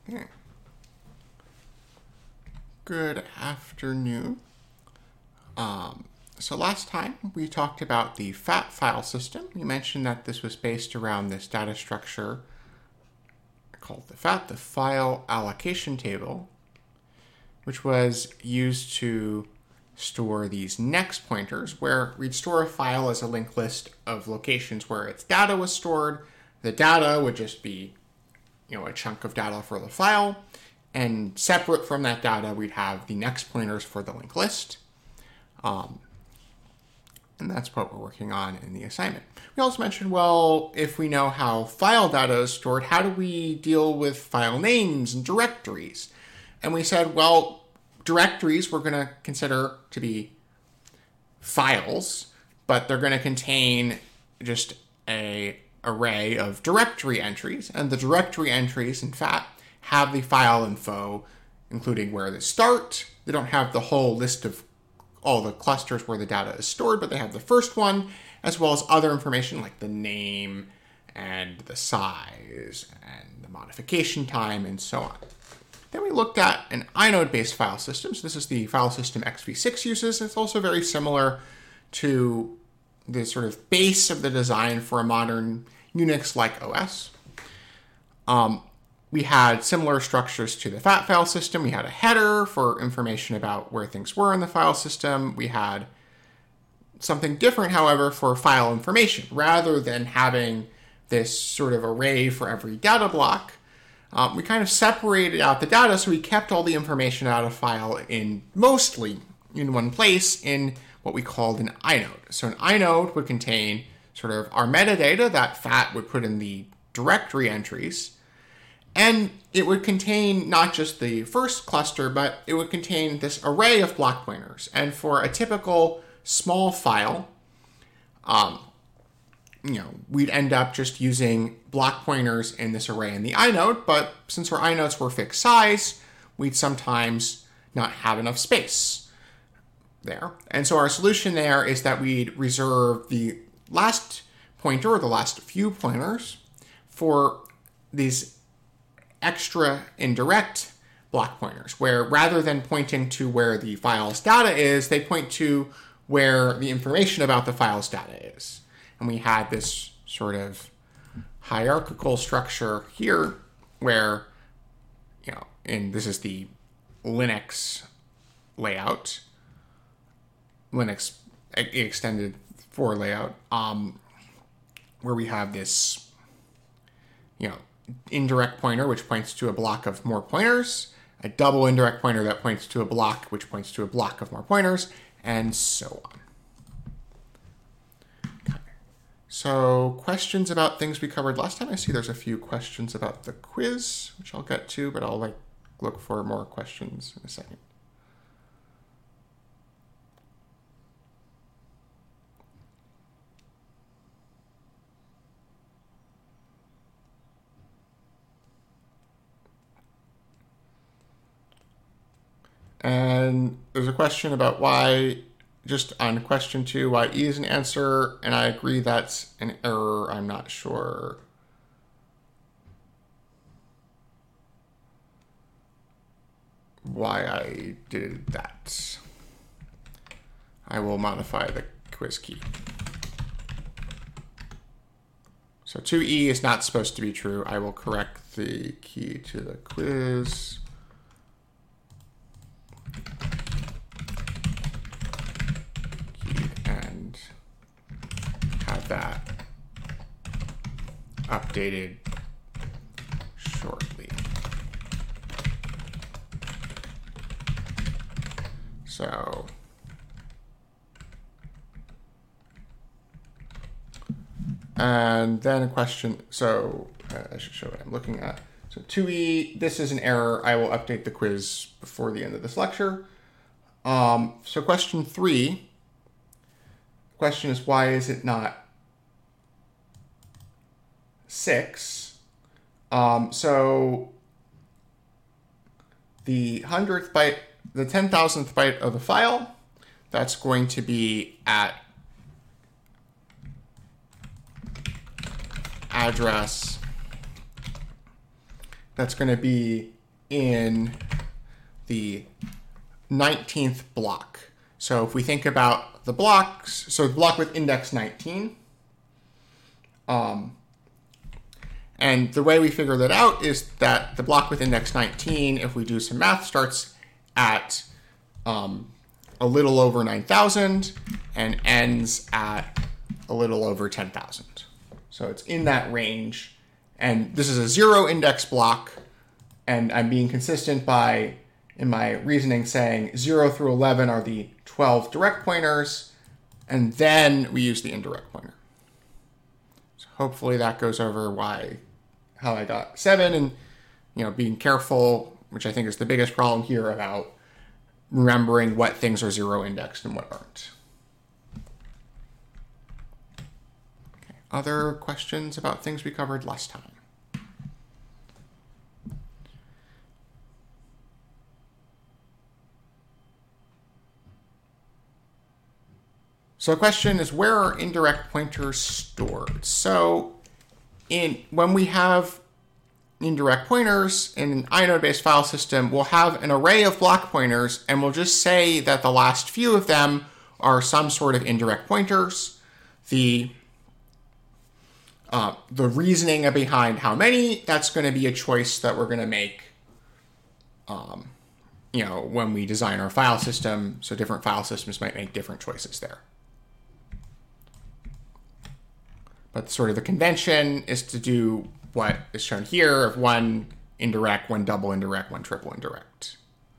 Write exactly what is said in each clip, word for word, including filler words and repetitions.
Okay. Good afternoon. Um, so last time we talked about the F A T file system. We mentioned that this was based around this data structure called the F A T, the File Allocation Table, which was used to store these next pointers, where we'd store a file as a linked list of locations where its data was stored. The data would just be, you know, a chunk of data for the file, and separate from that data, we'd have the next pointers for the linked list. Um, and that's what we're working on in the assignment. We also mentioned, well, if we know how file data is stored, how do we deal with file names and directories? And we said, well, directories we're going to consider to be files, but they're going to contain just a array of directory entries, and the directory entries in F A T have the file info, including where they start. They don't have the whole list of all the clusters where the data is stored, but they have the first one, as well as other information like the name and the size and the modification time and so on. Then we looked at an inode-based file system. So this is the file system X V six uses. It's also very similar to the sort of base of the design for a modern Unix-like O S. Um, we had similar structures to the F A T file system. We had a header for information about where things were in the file system. We had something different, however, for file information. Rather than having this sort of array for every data block, Um, we kind of separated out the data, so we kept all the information out of file in mostly in one place in what we called an inode. So an inode would contain sort of our metadata that F A T would put in the directory entries, and it would contain not just the first cluster, but it would contain this array of block pointers. And for a typical small file, um, you know, we'd end up just using block pointers in this array in the inode, but since our inodes were fixed size, we'd sometimes not have enough space there. And so our solution there is that we'd reserve the last pointer, or the last few pointers, for these extra indirect block pointers, where rather than pointing to where the file's data is, they point to where the information about the file's data is. And we had this sort of hierarchical structure here where, you know, and this is the Linux layout, Linux extended for layout, um, where we have this, you know, indirect pointer, which points to a block of more pointers, a double indirect pointer that points to a block, which points to a block of more pointers, and so on. So questions about things we covered last time. I see there's a few questions about the quiz, which I'll get to, but I'll like look for more questions in a second. And there's a question about why, just on question two, why E is an answer, and I agree that's an error. I'm not sure. Why I did that. I will modify the quiz key. So two E is not supposed to be true. I will correct the key to the quiz. That updated shortly. So and then a question, so uh, I should show what I'm looking at. So two E, this is an error. I will update the quiz before the end of this lecture. Um, so question three, question is, why is it not six? Um, so the hundredth byte, the ten thousandth byte of the file, that's going to be at address. That's going to be in the nineteenth block. So if we think about the blocks, so the block with index nineteen, um, and the way we figure that out is that the block with index nineteen, if we do some math, starts at um, a little over nine thousand and ends at a little over ten thousand. So it's in that range. And this is a zero index block. And I'm being consistent by, in my reasoning, saying zero through eleven are the twelve direct pointers. And then we use the indirect pointer. So hopefully that goes over why, how I got seven, and, you know, being careful, which I think is the biggest problem here, about remembering what things are zero indexed and what aren't. Okay. Other questions about things we covered last time? So the question is, where are indirect pointers stored? So in when we have indirect pointers in an inode-based file system, we'll have an array of block pointers, and we'll just say that the last few of them are some sort of indirect pointers. The uh, the reasoning behind how many, that's going to be a choice that we're going to make um, you know, when we design our file system. So different file systems might make different choices there. But sort of the convention is to do what is shown here of one indirect, one double indirect, one triple indirect.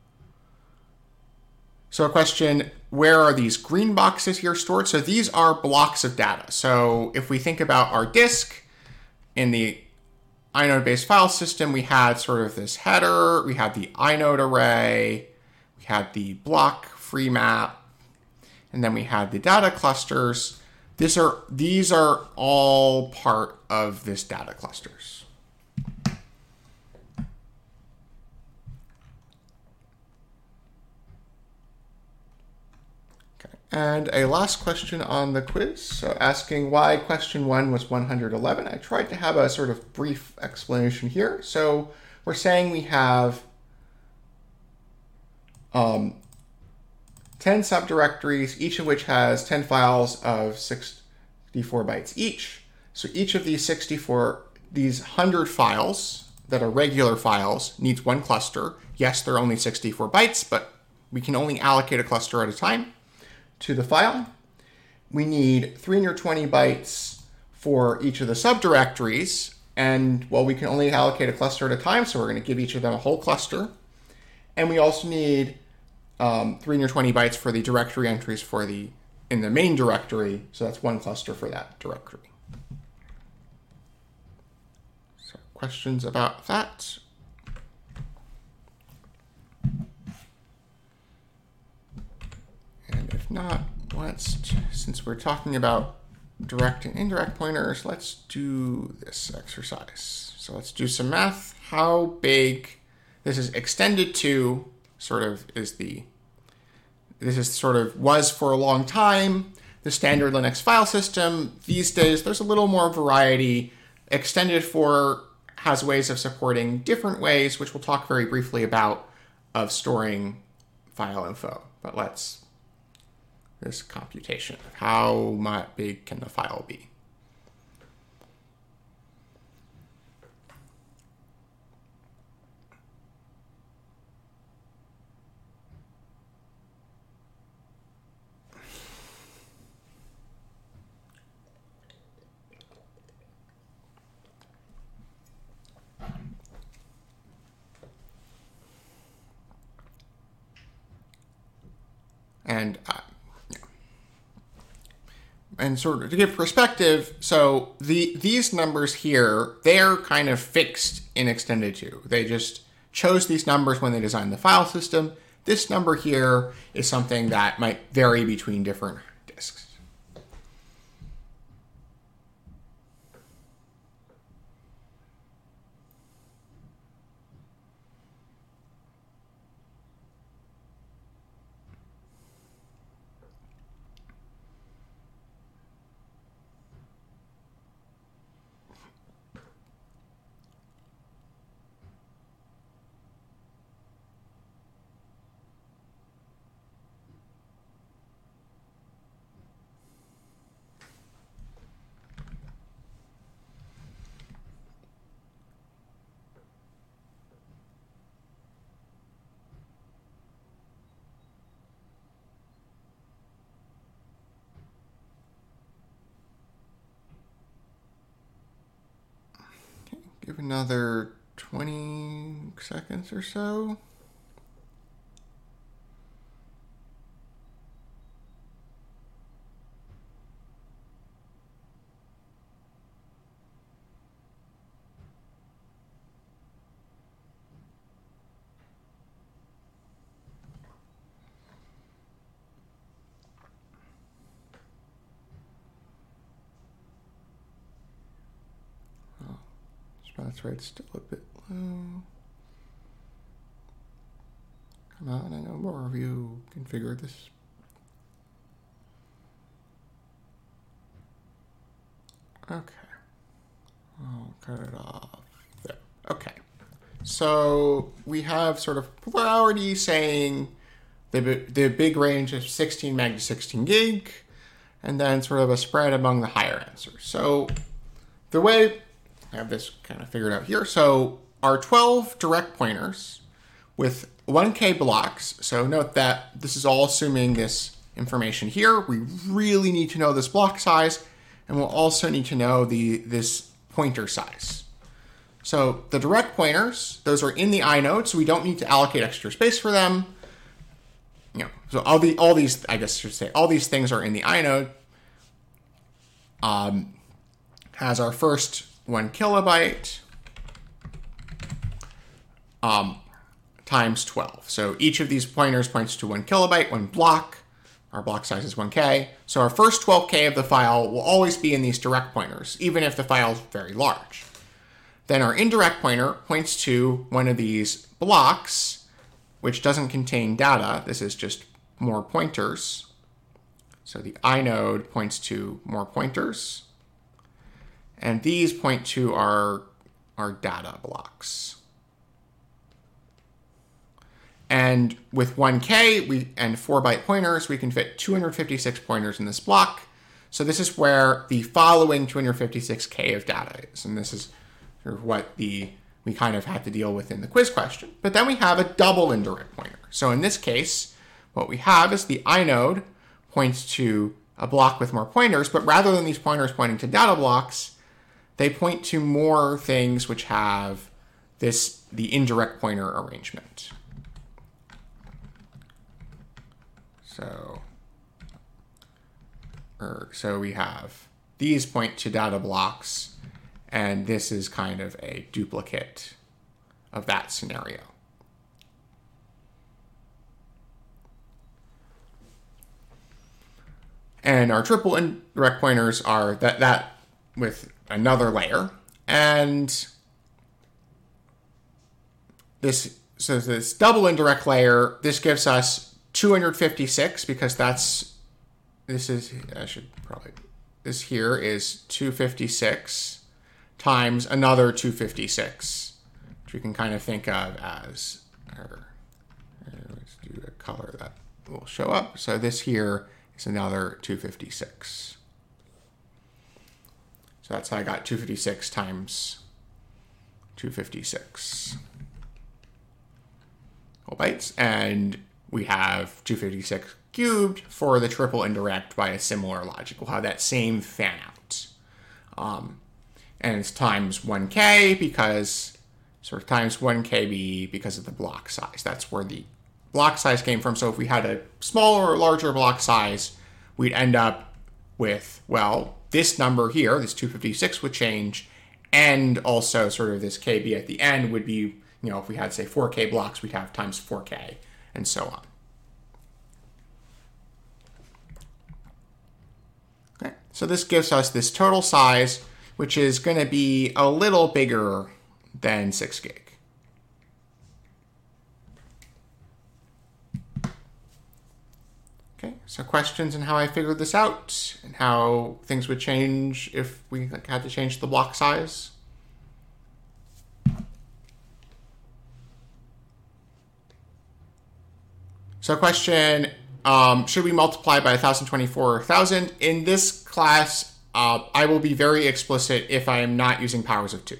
So a question, where are these green boxes here stored? So these are blocks of data. So if we think about our disk in the inode-based file system, we had sort of this header, we had the inode array, we had the block free map, and then we had the data clusters. These are, these are all part of this data clusters. Okay. And a last question on the quiz. So asking why question one was one hundred eleven. I tried to have a sort of brief explanation here. So we're saying we have um, ten subdirectories, each of which has ten files of sixty-four bytes each. So each of these sixty-four, these one hundred files that are regular files needs one cluster. Yes, they're only sixty-four bytes, but we can only allocate a cluster at a time to the file. We need three hundred twenty bytes for each of the subdirectories. And well, we can only allocate a cluster at a time, so we're going to give each of them a whole cluster. And we also need Um, three hundred twenty bytes for the directory entries for the in the main directory, so that's one cluster for that directory. So questions about that? And if not, let's, since we're talking about direct and indirect pointers, let's do this exercise. So let's do some math. How big, this is extended to, sort of is the, this is sort of was for a long time the standard Linux file system. These days, there's a little more variety. Extended for has ways of supporting different ways, which we'll talk very briefly about, of storing file info. But let's, this computation of how much big can the file be? And uh, yeah. and sort of to give perspective, so the these numbers here, they're kind of fixed in extended to. They just chose these numbers when they designed the file system. This number here is something that might vary between different disks. give another twenty seconds or so. That's right, still a bit low. Come on, I know more of you configure this. Okay. I'll cut it off there. Okay. So we have sort of polarity saying the, the big range of sixteen meg to sixteen gig, and then sort of a spread among the higher answers. So the way I have this kind of figured out here. So our twelve direct pointers with one K blocks. So note that this is all assuming this information here. We really need to know this block size, and we'll also need to know the this pointer size. So the direct pointers, those are in the inode, so we don't need to allocate extra space for them. You know, so all the all these, I guess I should say, all these things are in the inode. Um, has our first one kilobyte um, times twelve. So each of these pointers points to one kilobyte, one block. Our block size is one K. So our first twelve K of the file will always be in these direct pointers, even if the file is very large. Then our indirect pointer points to one of these blocks, which doesn't contain data. This is just more pointers. So the inode points to more pointers. And these point to our, our data blocks. And with one K we, and four byte pointers, we can fit two hundred fifty-six pointers in this block. So this is where the following two hundred fifty-six K of data is. And this is sort of what the we kind of had to deal with in the quiz question. But then we have a double indirect pointer. So in this case, what we have is the inode points to a block with more pointers, but rather than these pointers pointing to data blocks, they point to more things which have this the indirect pointer arrangement. So, or, so we have these point to data blocks, and this is kind of a duplicate of that scenario. And our triple indirect pointers are that that with another layer, and this so this double indirect layer, this gives us two hundred fifty-six, because that's this is I should probably this here is two hundred fifty-six times another two hundred fifty-six, which we can kind of think of as or, let's do a color that will show up. So this here is another two hundred fifty-six. So that's how I got two hundred fifty-six times two hundred fifty-six whole bytes. And we have two hundred fifty-six cubed for the triple indirect by a similar logic. We'll have that same fan out. Um, and it's times one K because, sort of times one K B because of the block size. That's where the block size came from. So if we had a smaller or larger block size, we'd end up with, well, this number here, this two hundred fifty-six would change, and also sort of this K B at the end would be, you know, if we had, say, four K blocks, we'd have times four K, and so on. Okay, so this gives us this total size, which is going to be a little bigger than six gig. Okay, so questions on how I figured this out and how things would change if we like, had to change the block size? So question, um, should we multiply by one thousand twenty-four or one thousand? In this class, uh, I will be very explicit if I am not using powers of two.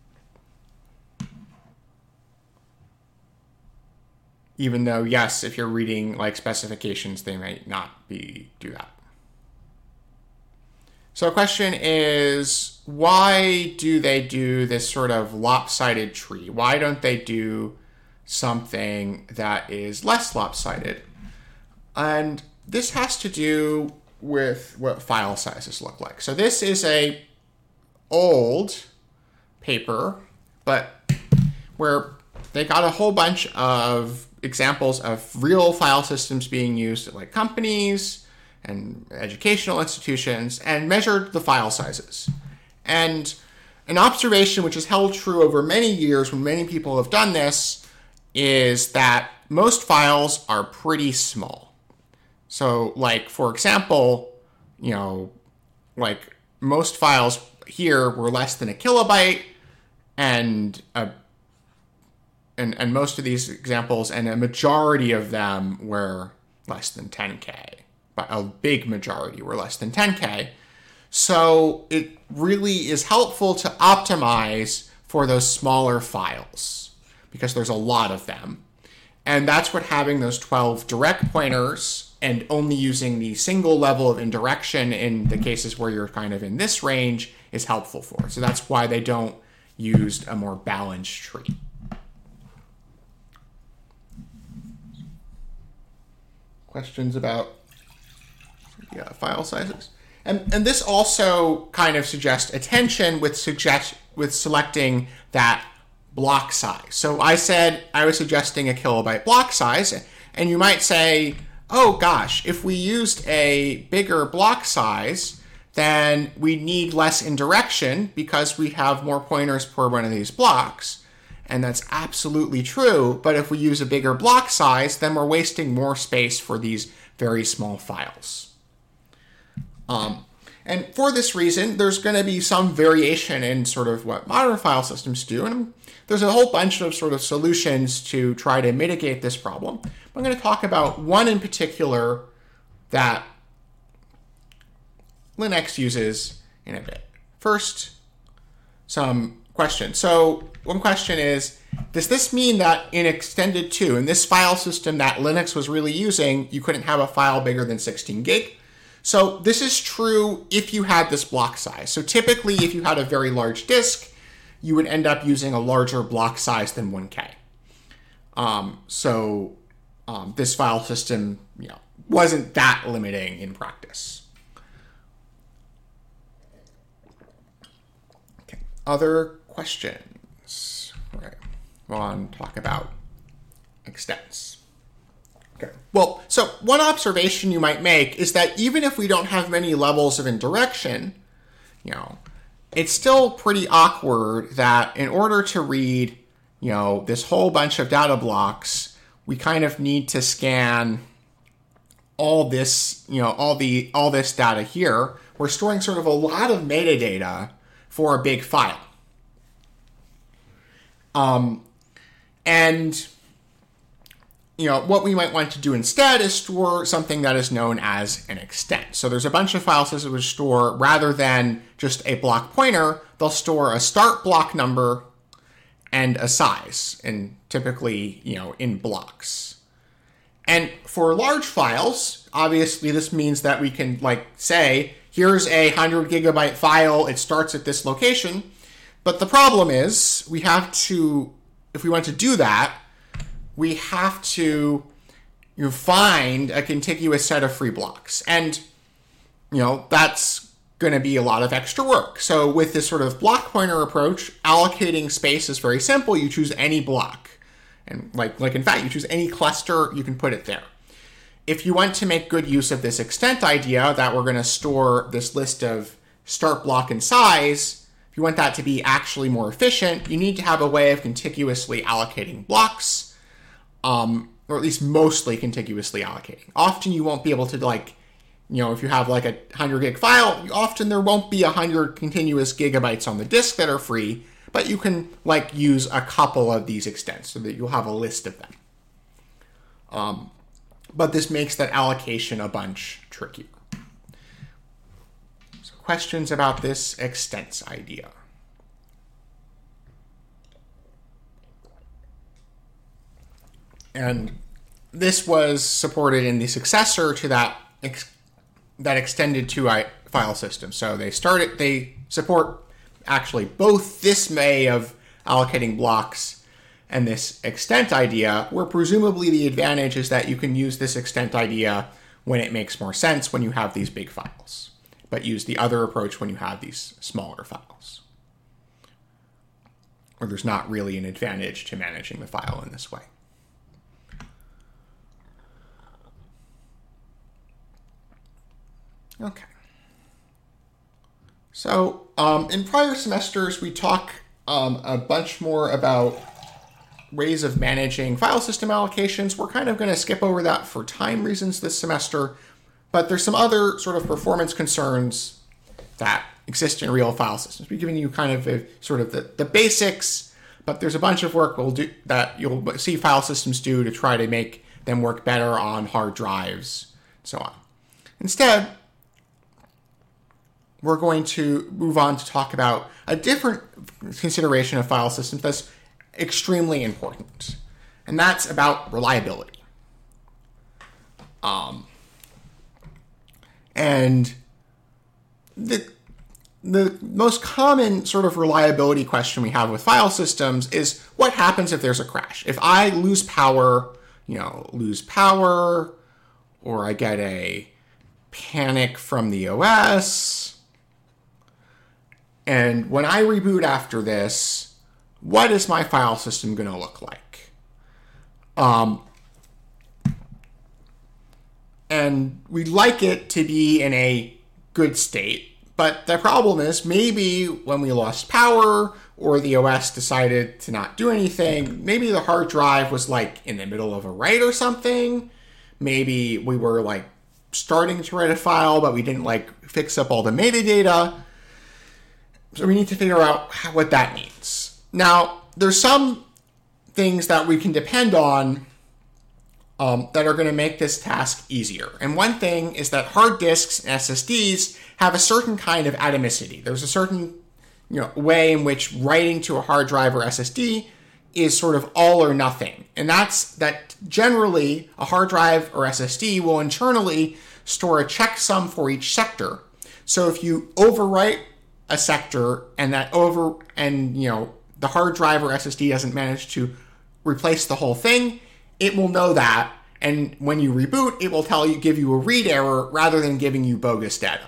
Even though, yes, if you're reading like specifications, they might not be do that. So the question is, why do they do this sort of lopsided tree? Why don't they do something that is less lopsided? And this has to do with what file sizes look like. So this is a old paper, but where they got a whole bunch of examples of real file systems being used at like companies and educational institutions and measured the file sizes. And an observation which has held true over many years when many people have done this is that most files are pretty small. So like, for example, you know, like most files here were less than a kilobyte, and a and, and most of these examples, and a majority of them were less than ten K. But a big majority were less than ten K. So it really is helpful to optimize for those smaller files because there's a lot of them. And that's what having those twelve direct pointers and only using the single level of indirection in the cases where you're kind of in this range is helpful for. So that's why they don't use a more balanced tree. Questions about yeah, file sizes? And and this also kind of suggests attention with suggest with selecting that block size. So I said I was suggesting a kilobyte block size, and you might say, oh gosh, if we used a bigger block size, then we need less indirection because we have more pointers per one of these blocks. And that's absolutely true, but if we use a bigger block size, then we're wasting more space for these very small files. Um, and for this reason, there's going to be some variation in sort of what modern file systems do, and there's a whole bunch of sort of solutions to try to mitigate this problem. I'm going to talk about one in particular that Linux uses in a bit. First, some questions. So one question is, does this mean that in extended two, in this file system that Linux was really using, you couldn't have a file bigger than sixteen gig? So this is true if you had this block size. So typically, if you had a very large disk, you would end up using a larger block size than one K. Um, so um, this file system, you know, wasn't that limiting in practice. Okay. Other questions? All right. We'll on talk about extents. Okay. Well, so one observation you might make is that even if we don't have many levels of indirection, you know, it's still pretty awkward that in order to read, you know, this whole bunch of data blocks, we kind of need to scan all this, you know, all the all this data here. We're storing sort of a lot of metadata for a big file. Um, and you know, what we might want to do instead is store something that is known as an extent. So there's a bunch of file systems which store, rather than just a block pointer, they'll store a start block number and a size, and typically, you know, in blocks. And for large files, obviously this means that we can like say, here's a one hundred gigabyte file, it starts at this location. But the problem is we have to, if we want to do that, we have to you know, find a contiguous set of free blocks. And, you know, that's going to be a lot of extra work. So with this sort of block pointer approach, allocating space is very simple. You choose any block. And like, like in fact, you choose any cluster, you can put it there. If you want to make good use of this extent idea that we're going to store this list of start block and size, if you want that to be actually more efficient, you need to have a way of contiguously allocating blocks. Um, or at least mostly contiguously allocating. Often you won't be able to like, you know, if you have like a one hundred gig file, often there won't be one hundred continuous gigabytes on the disk that are free, but you can like use a couple of these extents so that you'll have a list of them. Um, but this makes that allocation a bunch trickier. So questions about this extents idea? And this was supported in the successor to that ex- that extended to I, file system. So they started, they support actually both this way of allocating blocks and this extent idea, where presumably the advantage is that you can use this extent idea when it makes more sense when you have these big files, but use the other approach when you have these smaller files, or there's not really an advantage to managing the file in this way. Okay. So um, in prior semesters, we talk um, a bunch more about ways of managing file system allocations. We're kind of going to skip over that for time reasons this semester, but there's some other sort of performance concerns that exist in real file systems. We've given you kind of a, sort of the, the basics, but there's a bunch of work we'll do that you'll see file systems do to try to make them work better on hard drives, and so on. Instead, we're going to move on to talk about a different consideration of file systems that's extremely important, and that's about reliability. Um, and the the most common sort of reliability question we have with file systems is what happens if there's a crash? If I lose power, you know, lose power, or I get a panic from the O S, and when I reboot after this, what is my file system going to look like? Um, and we'd like it to be in a good state, but the problem is maybe when we lost power or the O S decided to not do anything, maybe the hard drive was like in the middle of a write or something. Maybe we were like starting to write a file, but we didn't like fix up all the metadata. So we need to figure out how, what that means. Now, there's some things that we can depend on um, that are going to make this task easier. And one thing is that hard disks and S S Ds have a certain kind of atomicity. There's a certain you know, way in which writing to a hard drive or S S D is sort of all or nothing. And that's that generally a hard drive or S S D will internally store a checksum for each sector. So if you overwrite a sector and that over and you know the hard drive or S S D doesn't manage to replace the whole thing, it will know that, and when you reboot, it will tell you, give you a read error rather than giving you bogus data.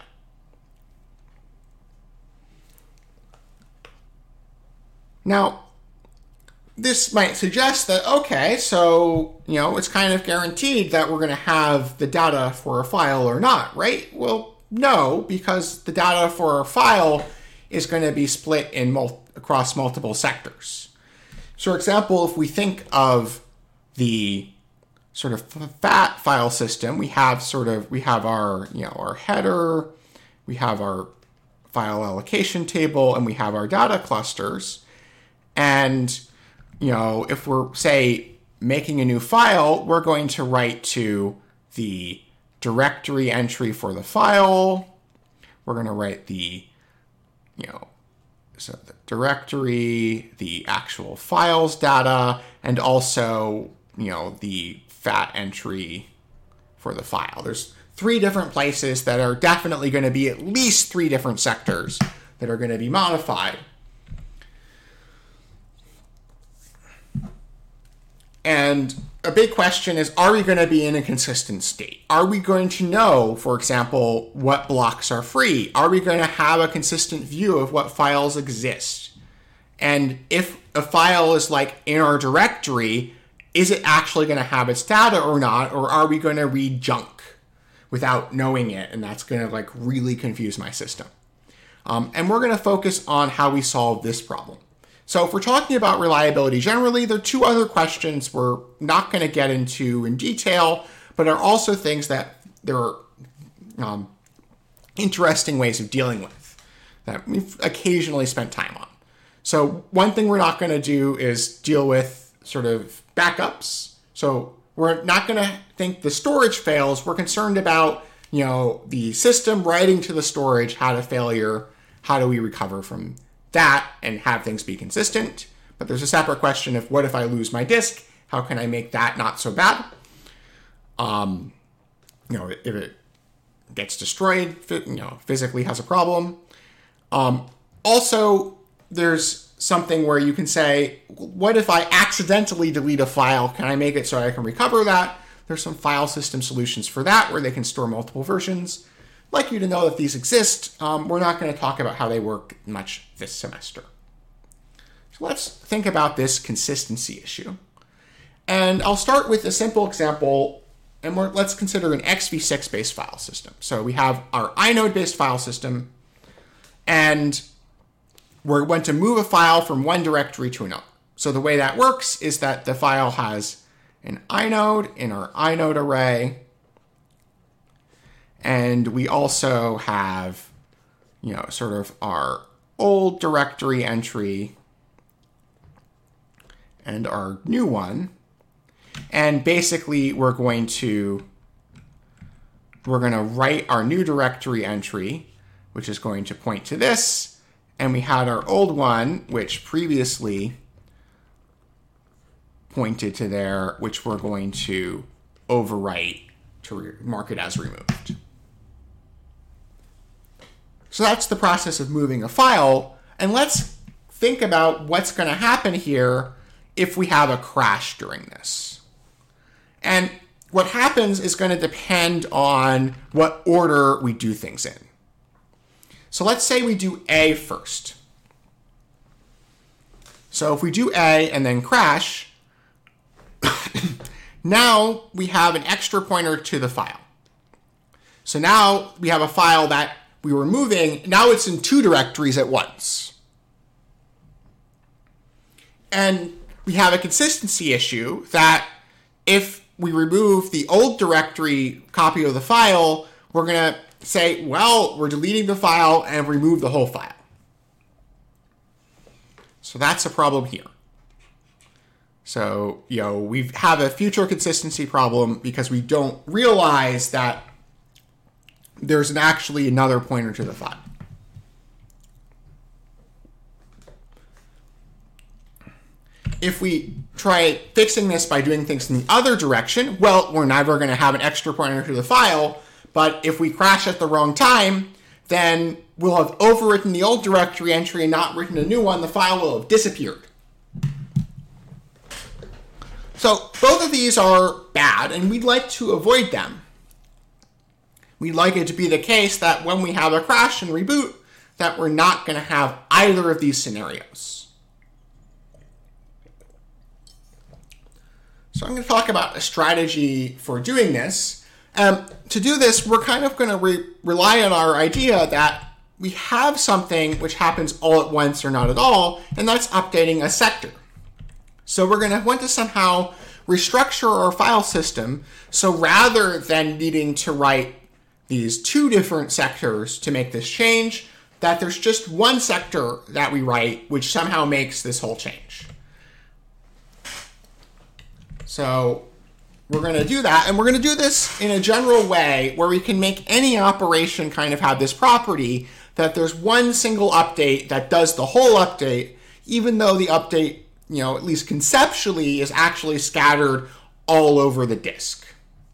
Now, this might suggest that, okay, so, you know, it's kind of guaranteed that we're going to have the data for a file or not, right? Well, no, because the data for a file is going to be split in mul- across multiple sectors. So, for example, if we think of the sort of fat file system, we have sort of, we have our, you know, our header, we have our file allocation table, and we have our data clusters. And, you know, if we're, say, making a new file, we're going to write to the directory entry for the file. We're going to write the, you know, so the directory, the actual files data, and also, you know, the fat entry for the file. There's three different places that are definitely going to be at least three different sectors that are going to be modified. And a big question is, are we going to be in a consistent state? Are we going to know, for example, what blocks are free? Are we going to have a consistent view of what files exist? And if a file is like in our directory, is it actually going to have its data or not? Or are we going to read junk without knowing it? And that's going to like really confuse my system. Um, and we're going to focus on how we solve this problem. So if we're talking about reliability generally, there are two other questions we're not going to get into in detail, but are also things that there are um, interesting ways of dealing with that we've occasionally spent time on. So one thing we're not going to do is deal with sort of backups. So we're not going to think the storage fails. We're concerned about, you know, the system writing to the storage had a failure. How do we recover from that and have things be consistent? But there's a separate question of what if I lose my disk? How can I make that not so bad? Um, you know, if it gets destroyed, you know, physically has a problem. Um, also, there's something where you can say, what if I accidentally delete a file? Can I make it so I can recover that? There's some file system solutions for that where they can store multiple versions. I'd like you to know that these exist. Um, we're not going to talk about how they work much this semester. So let's think about this consistency issue. And I'll start with a simple example, and we're, let's consider an X V six based file system. So we have our inode based file system, and we're going to move a file from one directory to another. So the way that works is that the file has an inode in our inode array, and we also have, you know, sort of our old directory entry and our new one. And basically we're going to we're going to write our new directory entry, which is going to point to this. And we had our old one, which previously pointed to there, which we're going to overwrite to re- mark it as removed. So that's the process of moving a file. And let's think about what's going to happen here if we have a crash during this. And what happens is going to depend on what order we do things in. So let's say we do A first. So if we do A and then crash, now we have an extra pointer to the file. So now we have a file that we were moving. Now it's in two directories at once. And we have a consistency issue that if we remove the old directory copy of the file, we're going to say, well, we're deleting the file and remove the whole file. So that's a problem here. So, you know, we have a future consistency problem because we don't realize that there's an actually another pointer to the file. If we try fixing this by doing things in the other direction, well, we're never going to have an extra pointer to the file. But if we crash at the wrong time, then we'll have overwritten the old directory entry and not written a new one. The file will have disappeared. So both of these are bad, and we'd like to avoid them. We'd like it to be the case that when we have a crash and reboot, that we're not going to have either of these scenarios. So I'm going to talk about a strategy for doing this. Um, to do this, we're kind of going to re- rely on our idea that we have something which happens all at once or not at all, and that's updating a sector. So we're going to want to somehow restructure our file system, so rather than needing to write these two different sectors to make this change, that there's just one sector that we write which somehow makes this whole change. So we're going to do that, and we're going to do this in a general way where we can make any operation kind of have this property that there's one single update that does the whole update, even though the update, you know, at least conceptually, is actually scattered all over the disk.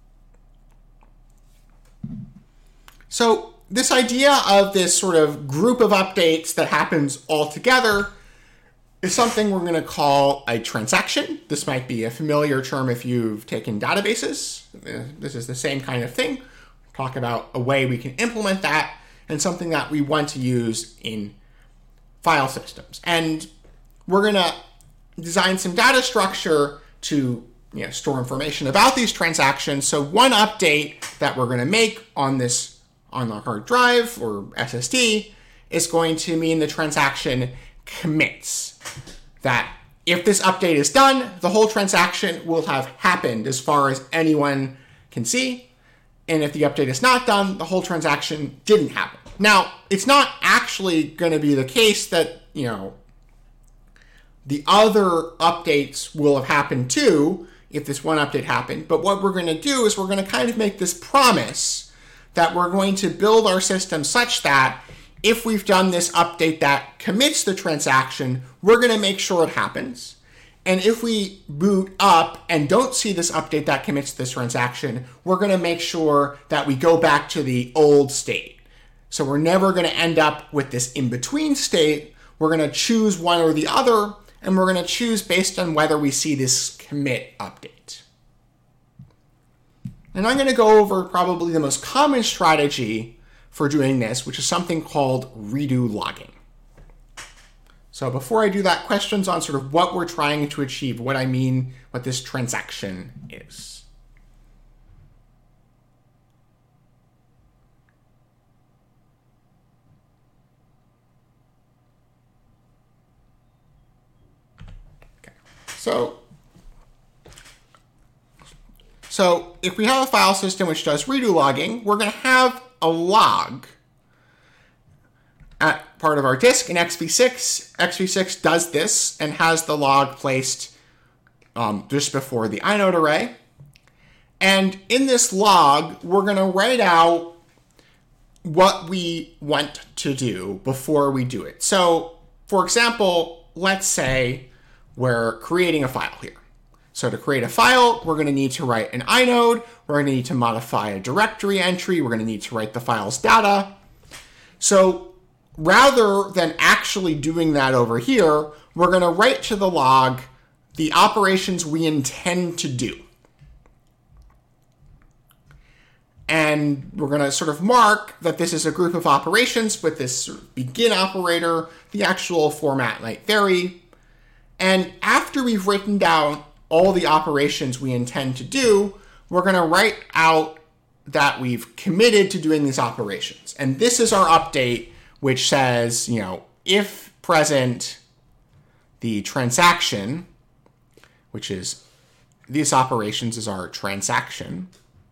So this idea of this sort of group of updates that happens all together is something we're going to call a transaction. This might be a familiar term if you've taken databases. This is the same kind of thing. Talk about a way we can implement that and something that we want to use in file systems. And we're going to design some data structure to, you know, store information about these transactions. So one update that we're going to make on this on the hard drive or S S D is going to mean the transaction commits. That if this update is done, the whole transaction will have happened as far as anyone can see. And if the update is not done, the whole transaction didn't happen. Now, it's not actually going to be the case that, you know, the other updates will have happened too if this one update happened. But what we're going to do is we're going to kind of make this promise that we're going to build our system such that if we've done this update that commits the transaction, we're going to make sure it happens. And if we boot up and don't see this update that commits to this transaction, we're going to make sure that we go back to the old state. So we're never going to end up with this in-between state. We're going to choose one or the other, and we're going to choose based on whether we see this commit update. And I'm going to go over probably the most common strategy for doing this, which is something called redo logging. So before I do that, questions on sort of what we're trying to achieve, what I mean, what this transaction is. Okay. So, so if we have a file system which does redo logging, we're going to have a log at part of our disk in x v six. x v six does this and has the log placed um, just before the inode array. And in this log, we're going to write out what we want to do before we do it. So, for example, let's say we're creating a file here. So to create a file, we're going to need to write an inode. We're going to need to modify a directory entry. We're going to need to write the file's data. So rather than actually doing that over here, we're going to write to the log the operations we intend to do. And we're going to sort of mark that this is a group of operations with this sort of begin operator. The actual format might vary. And after we've written down all the operations we intend to do, we're going to write out that we've committed to doing these operations. And this is our update, which says, you know, if present the transaction, which is these operations is our transaction,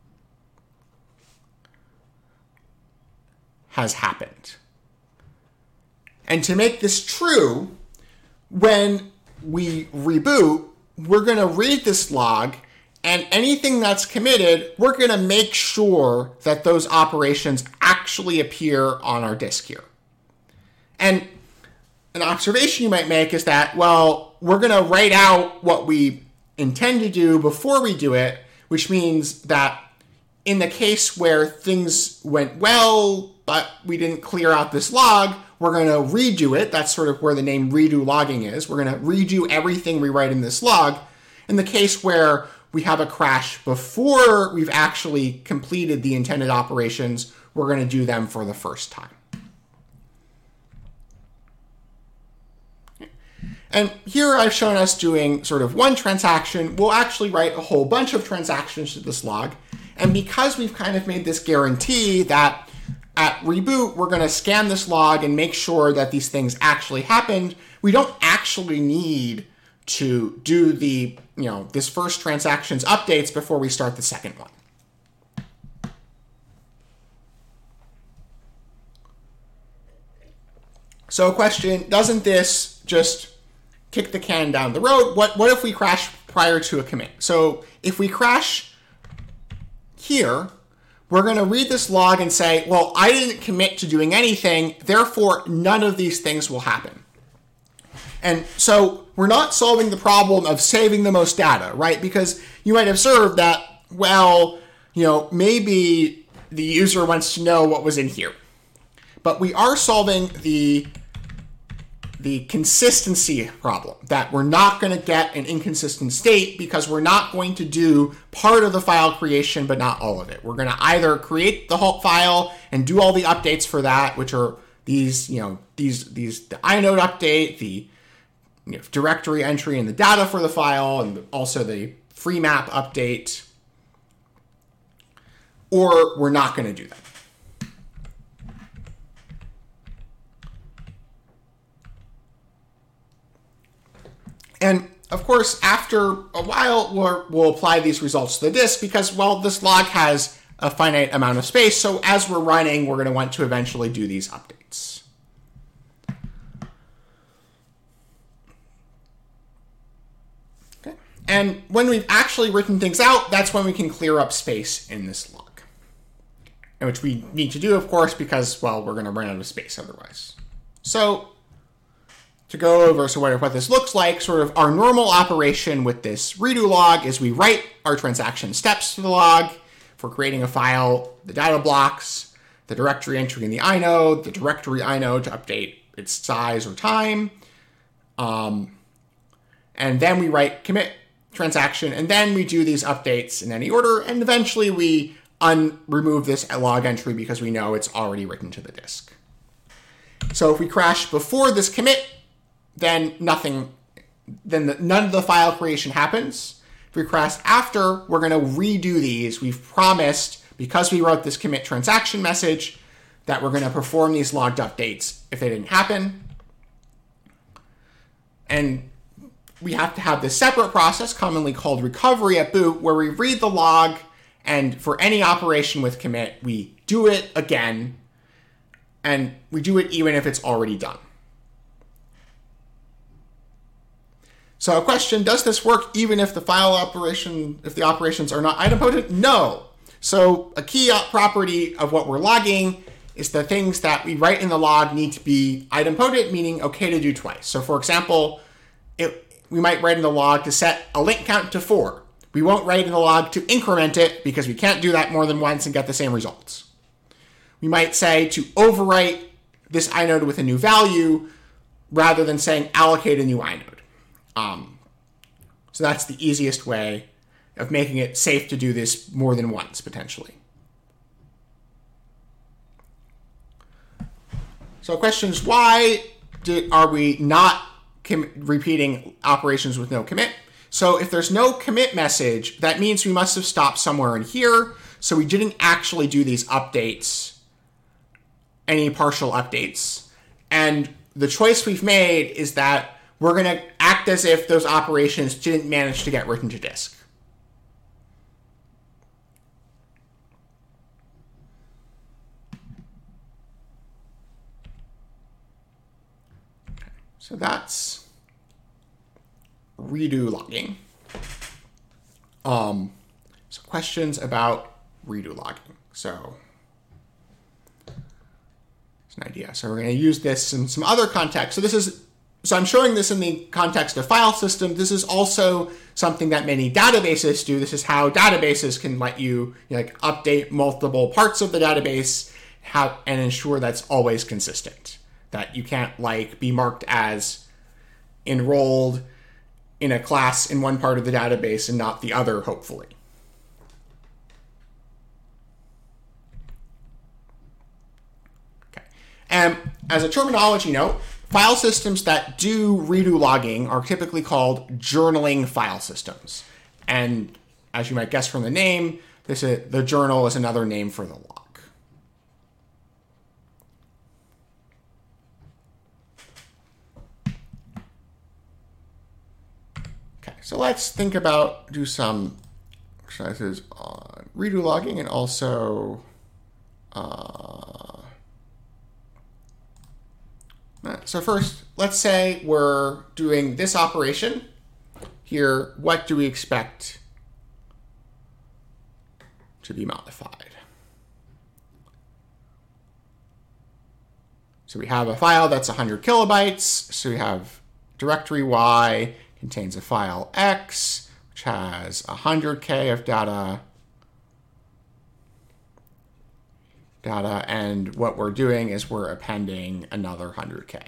has happened. And to make this true, when we reboot, we're going to read this log, and anything that's committed, we're going to make sure that those operations actually appear on our disk here. And an observation you might make is that, well, we're going to write out what we intend to do before we do it, which means that in the case where things went well, but we didn't clear out this log, we're going to redo it. That's sort of where the name redo logging is. We're going to redo everything we write in this log. In the case where we have a crash before we've actually completed the intended operations, we're going to do them for the first time. And here I've shown us doing sort of one transaction. We'll actually write a whole bunch of transactions to this log. And because we've kind of made this guarantee that at reboot, we're going to scan this log and make sure that these things actually happened, we don't actually need to do the, you know, this first transaction's updates before we start the second one. So question, doesn't this just kick the can down the road? What, what if we crash prior to a commit? So if we crash here, we're going to read this log and say, well, I didn't commit to doing anything, therefore none of these things will happen. And so we're not solving the problem of saving the most data, right? Because you might observe that, well, you know, maybe the user wants to know what was in here. But we are solving the the consistency problem, that we're not going to get an inconsistent state because we're not going to do part of the file creation, but not all of it. We're going to either create the whole file and do all the updates for that, which are these, you know, these, these, the inode update, the you know, directory entry and the data for the file, and also the free map update, or we're not going to do that. And of course, after a while, we'll, we'll apply these results to the disk because, well, this log has a finite amount of space. So as we're running, we're going to want to eventually do these updates. Okay. And when we've actually written things out, that's when we can clear up space in this log, which we need to do, of course, because, well, we're going to run out of space otherwise. So to go over sort of what this looks like, sort of our normal operation with this redo log is we write our transaction steps to the log for creating a file, the data blocks, the directory entry in the inode, the directory inode to update its size or time. Um, and then we write commit transaction, and then we do these updates in any order, and eventually we un- remove this log entry because we know it's already written to the disk. So if we crash before this commit, then nothing, then the, none of the file creation happens. If we crash after, we're going to redo these. We've promised, because we wrote this commit transaction message, that we're going to perform these logged updates if they didn't happen. And we have to have this separate process, commonly called recovery at boot, where we read the log, and for any operation with commit, we do it again, and we do it even if it's already done. So a question, does this work even if the file operation, if the operations are not idempotent? No. So a key property of what we're logging is the things that we write in the log need to be idempotent, meaning okay to do twice. So for example, it, we might write in the log to set a link count to four. We won't write in the log to increment it because we can't do that more than once and get the same results. We might say to overwrite this inode with a new value rather than saying allocate a new inode. Um, so that's the easiest way of making it safe to do this more than once, potentially. So question is, why did, are we not com- repeating operations with no commit? So if there's no commit message, that means we must have stopped somewhere in here. So we didn't actually do these updates, any partial updates. And the choice we've made is that we're going to act as if those operations didn't manage to get written to disk. Okay, so that's redo logging. Um, so questions about redo logging. So it's an idea. So we're going to use this in some other context. So this is So I'm showing this in the context of file system. This is also something that many databases do. This is how databases can let you, you know, like update multiple parts of the database have, and ensure that's always consistent. That you can't like be marked as enrolled in a class in one part of the database and not the other, hopefully. Okay. And as a terminology note, file systems that do redo logging are typically called journaling file systems. And as you might guess from the name, this is, the journal is another name for the log. Okay, so let's think about, do some exercises on redo logging and also uh, so first, let's say we're doing this operation. Here, what do we expect to be modified? So we have a file that's one hundred kilobytes. So we have directory Y contains a file X, which has one hundred K of data. data, and what we're doing is we're appending another one hundred K.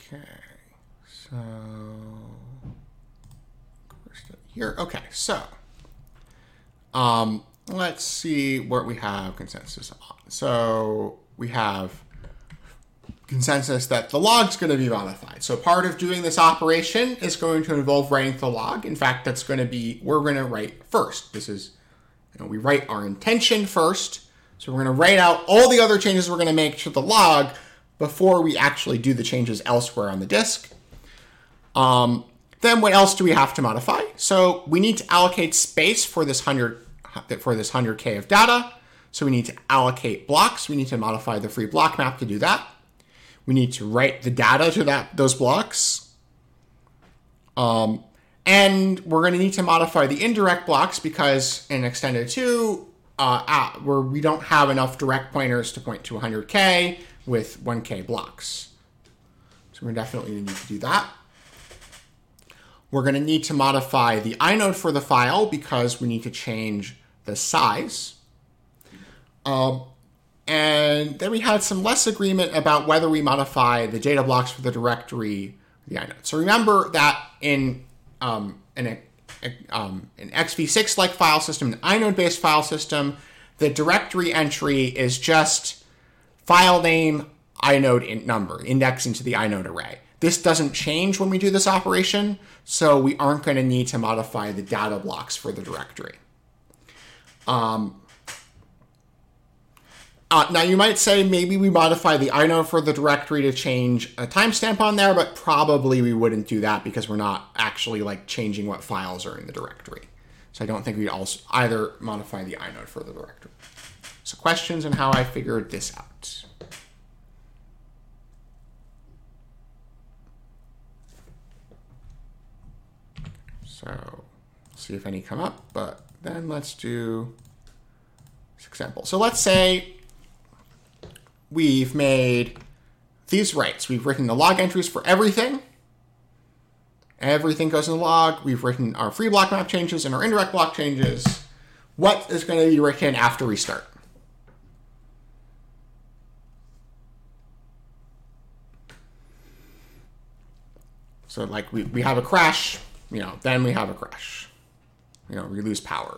Okay, so here, okay, so um, let's see what we have consensus on. So we have consensus that the log's going to be modified. So part of doing this operation is going to involve writing the log. In fact, that's going to be, we're going to write first. This is, you know, we write our intention first. So we're going to write out all the other changes we're going to make to the log before we actually do the changes elsewhere on the disk. Um, then what else do we have to modify? So we need to allocate space for this one hundred for this one hundred K of data. So we need to allocate blocks. We need to modify the free block map to do that. We need to write the data to that those blocks. Um, and we're going to need to modify the indirect blocks because in Extended two, uh, at, where we don't have enough direct pointers to point to one hundred K with one K blocks. So we're definitely going to need to do that. We're going to need to modify the inode for the file because we need to change the size. Um, and then we had some less agreement about whether we modify the data blocks for the directory or the inode. So remember that in um, an, um, an X V six-like file system, an inode-based file system, the directory entry is just file name, inode int number, index into the inode array. This doesn't change when we do this operation, so we aren't going to need to modify the data blocks for the directory. Um, uh, now you might say maybe we modify the inode for the directory to change a timestamp on there, but probably we wouldn't do that because we're not actually like changing what files are in the directory. So I don't think we'd also either modify the inode for the directory. So questions on how I figured this out. So see if any come up, but then let's do this example. So let's say we've made these writes. We've written the log entries for everything. Everything goes in the log. We've written our free block map changes and our indirect block changes. What is going to be written after restart? So like we, we have a crash, you know, then we have a crash. You know, we lose power.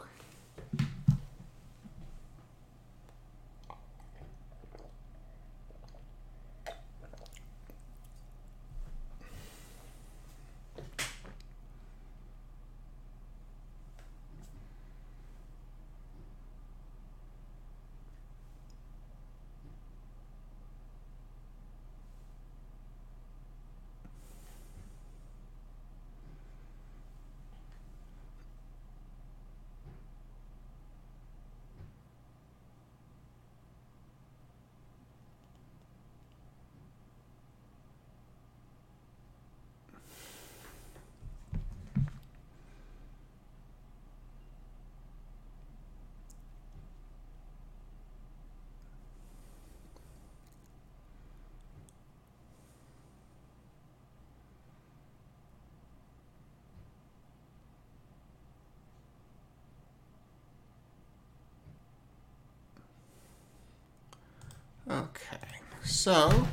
Okay, so,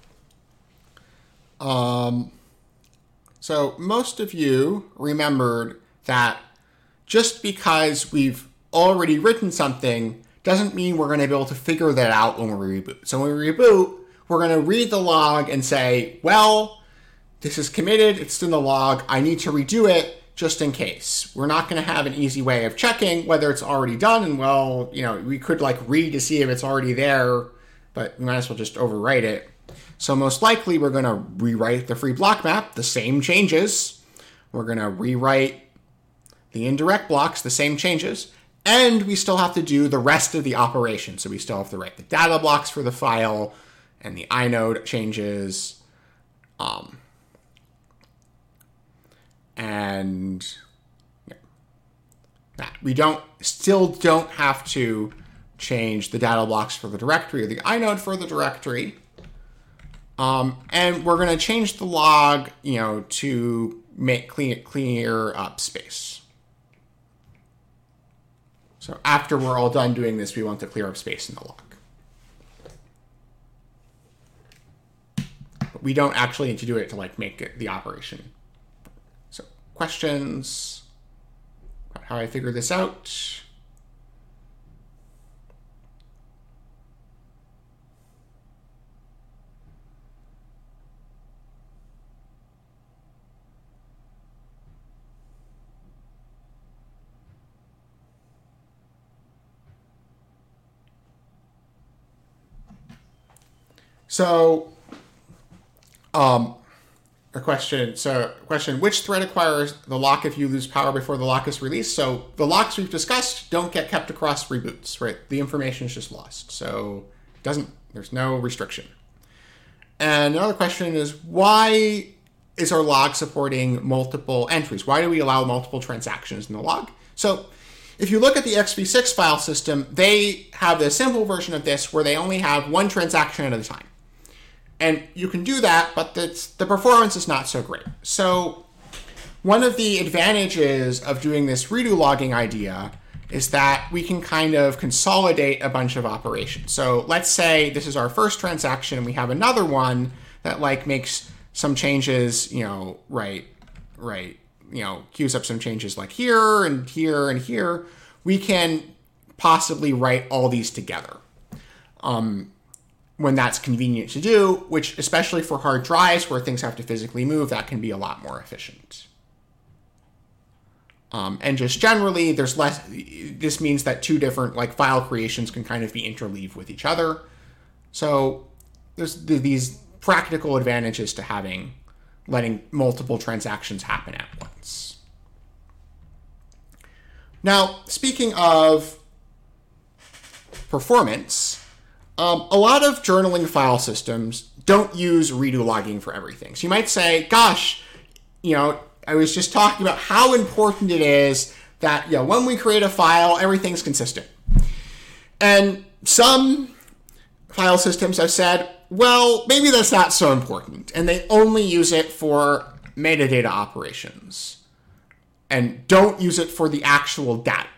um, so most of you remembered that just because we've already written something doesn't mean we're going to be able to figure that out when we reboot. So when we reboot, we're going to read the log and say, well, this is committed, it's in the log, I need to redo it just in case. We're not going to have an easy way of checking whether it's already done, and well, you know, we could like read to see if it's already there, but we might as well just overwrite it. So most likely we're going to rewrite the free block map, the same changes. We're going to rewrite the indirect blocks, the same changes. And we still have to do the rest of the operation. So we still have to write the data blocks for the file and the inode changes. Um, and yeah, that. We don't still don't have to change the data blocks for the directory or the inode for the directory. Um, and we're going to change the log, you know, to make clean, clear up space. So after we're all done doing this, we want to clear up space in the log. we don't actually need to do it to like make it the operation. So questions about how I figured this out? So, um, a question. So, question: which thread acquires the lock if you lose power before the lock is released? So, the locks we've discussed don't get kept across reboots, right? The information is just lost. So, it doesn't. There's no restriction. And another question is: why is our log supporting multiple entries? Why do we allow multiple transactions in the log? So, if you look at the x v six file system, they have the simple version of this where they only have one transaction at a time. And you can do that, but the, the performance is not so great. So one of the advantages of doing this redo logging idea is that we can kind of consolidate a bunch of operations. So let's say this is our first transaction and we have another one that like makes some changes, you know, right, right, you know, queues up some changes like here and here and here. We can possibly write all these together. Um, when that's convenient to do, which especially for hard drives where things have to physically move, that can be a lot more efficient. Um, and just generally, there's less, this means that two different like file creations can kind of be interleaved with each other. So there's these practical advantages to having, letting multiple transactions happen at once. Now, speaking of performance, Um, a lot of journaling file systems don't use redo logging for everything. So you might say, gosh, you know, I was just talking about how important it is that, you know, when we create a file, everything's consistent. And some file systems have said, well, maybe that's not so important. And they only use it for metadata operations and don't use it for the actual data.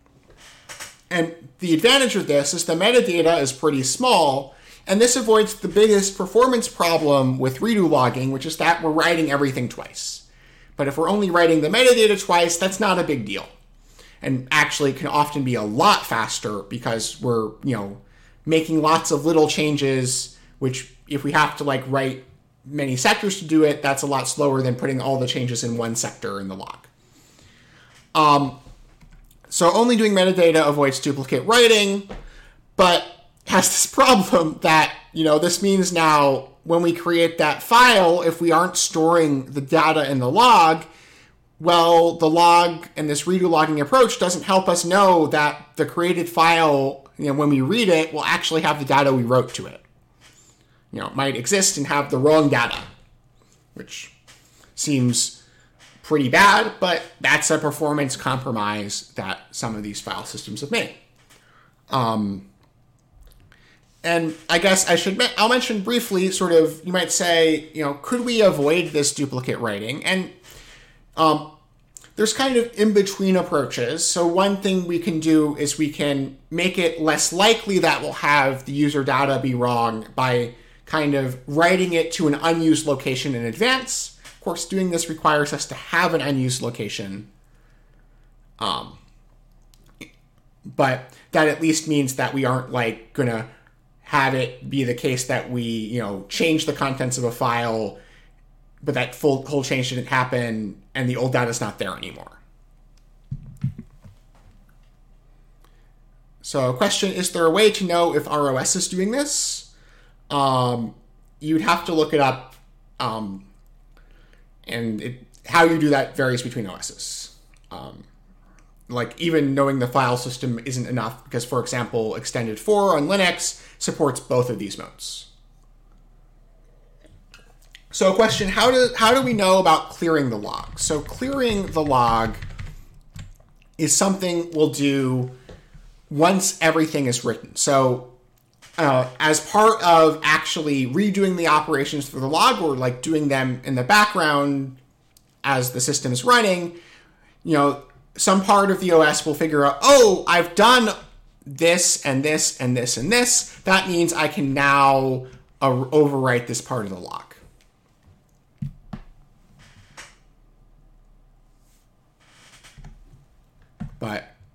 And the advantage of this is the metadata is pretty small, and this avoids the biggest performance problem with redo logging, which is that we're writing everything twice. But if we're only writing the metadata twice, that's not a big deal. And actually can often be a lot faster because we're, you know, making lots of little changes, which if we have to like write many sectors to do it, that's a lot slower than putting all the changes in one sector in the log. Um, So only doing metadata avoids duplicate writing, but has this problem that, you know, this means now when we create that file, if we aren't storing the data in the log, well, the log and this redo logging approach doesn't help us know that the created file, you know, when we read it, will actually have the data we wrote to it. You know, it might exist and have the wrong data, which seems pretty bad, but that's a performance compromise that some of these file systems have made. Um, and I guess I should, I'll mention briefly, sort of, you might say, you know, could we avoid this duplicate writing? And um, there's kind of in-between approaches. So one thing we can do is we can make it less likely that we'll have the user data be wrong by kind of writing it to an unused location in advance. Of course, doing this requires us to have an unused location, um, but that at least means that we aren't like gonna have it be the case that we, you know, change the contents of a file, but that full whole change didn't happen and the old data is not there anymore. So, question: is there a way to know if R O S is doing this? Um, you'd have to look it up. Um, And it, how you do that varies between O Ss. Um, like even knowing the file system isn't enough because, for example, Extended four on Linux supports both of these modes. So a question, how do, how do we know about clearing the log? So clearing the log is something we'll do once everything is written. So Uh, as part of actually redoing the operations for the log, or like doing them in the background as the system is running, you know, some part of the O S will figure out, oh, I've done this and this and this and this. That means I can now uh, overwrite this part of the log.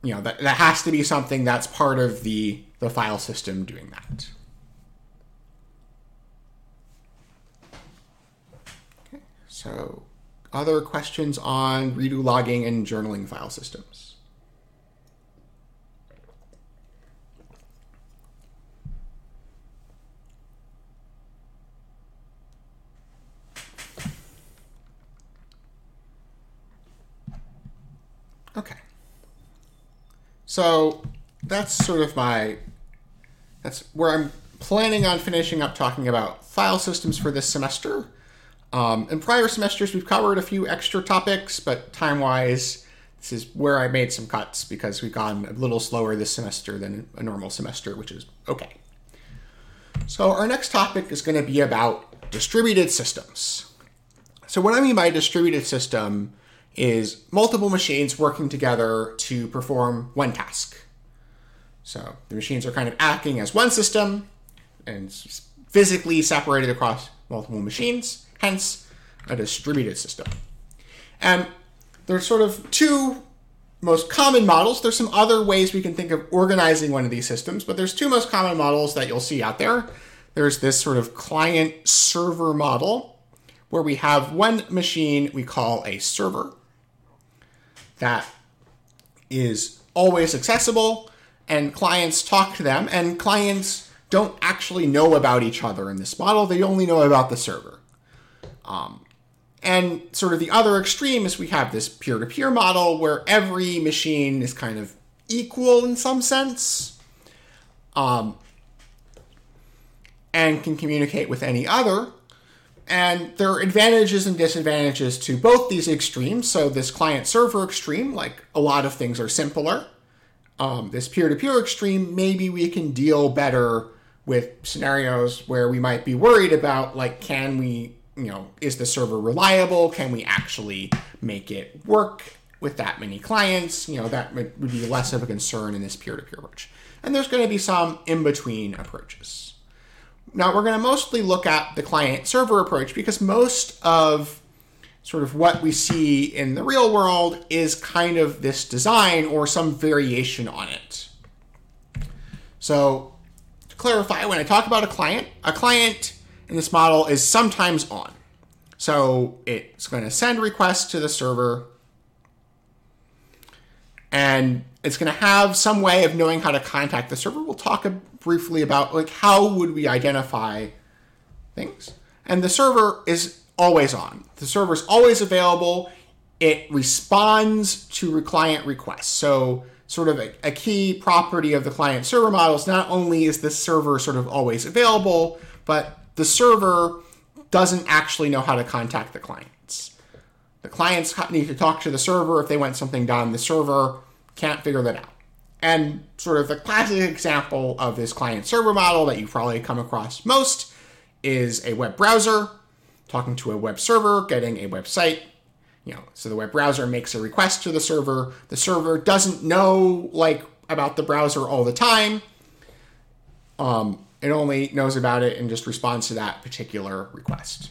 you know, that, that has to be something that's part of the, the file system doing that. Okay, so other questions on redo logging and journaling file systems? Okay. So that's sort of my, that's where I'm planning on finishing up talking about file systems for this semester. Um, in prior semesters, we've covered a few extra topics, but time-wise, this is where I made some cuts because we've gone a little slower this semester than a normal semester, which is okay. So our next topic is going to be about distributed systems. So what I mean by distributed system is multiple machines working together to perform one task. So the machines are kind of acting as one system and physically separated across multiple machines, hence a distributed system. And there's sort of two most common models. There's some other ways we can think of organizing one of these systems, but there's two most common models that you'll see out there. There's this sort of client-server model where we have one machine we call a server that is always accessible, and clients talk to them, and clients don't actually know about each other in this model. They only know about the server. Um, and sort of the other extreme is we have this peer-to-peer model where every machine is kind of equal in some sense, um, and can communicate with any other. And there are advantages and disadvantages to both these extremes. So this client-server extreme, like a lot of things are simpler. Um, this peer-to-peer extreme, maybe we can deal better with scenarios where we might be worried about, like, can we, you know, is the server reliable? Can we actually make it work with that many clients? You know, that would be less of a concern in this peer-to-peer approach. And there's going to be some in-between approaches. Now, we're going to mostly look at the client-server approach because most of sort of what we see in the real world is kind of this design or some variation on it. So, to clarify, when I talk about a client, a client in this model is sometimes on. So, it's going to send requests to the server, and it's going to have some way of knowing how to contact the server. We'll talk briefly about, like, how would we identify things. And the server is always on. The server is always available. It responds to client requests. So sort of a, a key property of the client-server model is not only is the server sort of always available, but the server doesn't actually know how to contact the clients. The clients need to talk to the server if they want something done. The server can't figure that out. And sort of the classic example of this client-server model that you've probably come across most is a web browser talking to a web server, getting a website. You know, so the web browser makes a request to the server. The server doesn't know, like, about the browser all the time. Um, it only knows about it and just responds to that particular request.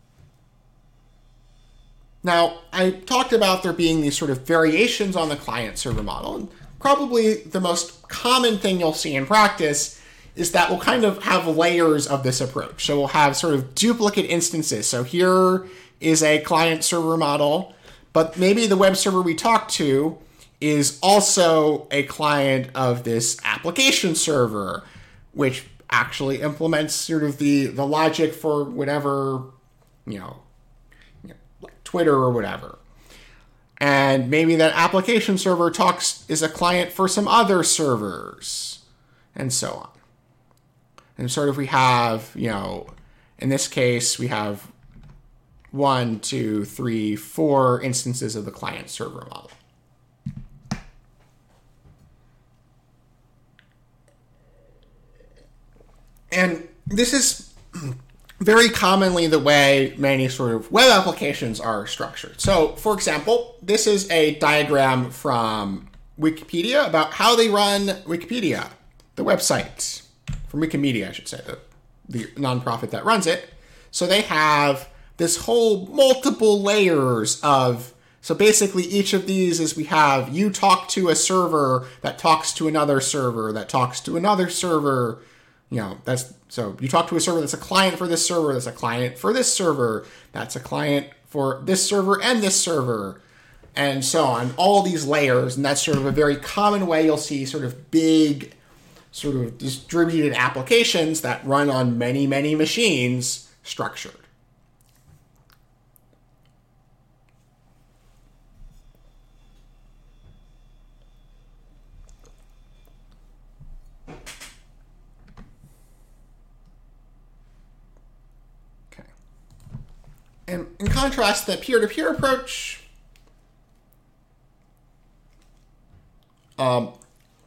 Now, I talked about there being these sort of variations on the client-server model. And probably the most common thing you'll see in practice is that we'll kind of have layers of this approach. So we'll have sort of duplicate instances. So here is a client-server model, but maybe the web server we talk to is also a client of this application server, which actually implements sort of the, the logic for whatever, you know, like Twitter or whatever. And maybe that application server talks is a client for some other servers, and so on. And sort of we have, you know, in this case, we have one, two, three, four instances of the client-server model. And this is very commonly the way many sort of web applications are structured. So, for example, this is a diagram from Wikipedia about how they run Wikipedia, the website. From Wikimedia, I should say, the, the nonprofit that runs it. So they have this whole multiple layers of So basically each of these is we have you talk to a server that talks to another server that talks to another server. You know, that's so you talk to a server that's a client for this server, that's a client for this server, that's a client for this server and this server, and so on. All these layers, and that's sort of a very common way you'll see sort of big, sort of distributed applications that run on many, many machines structured. And in contrast, the peer-to-peer approach um,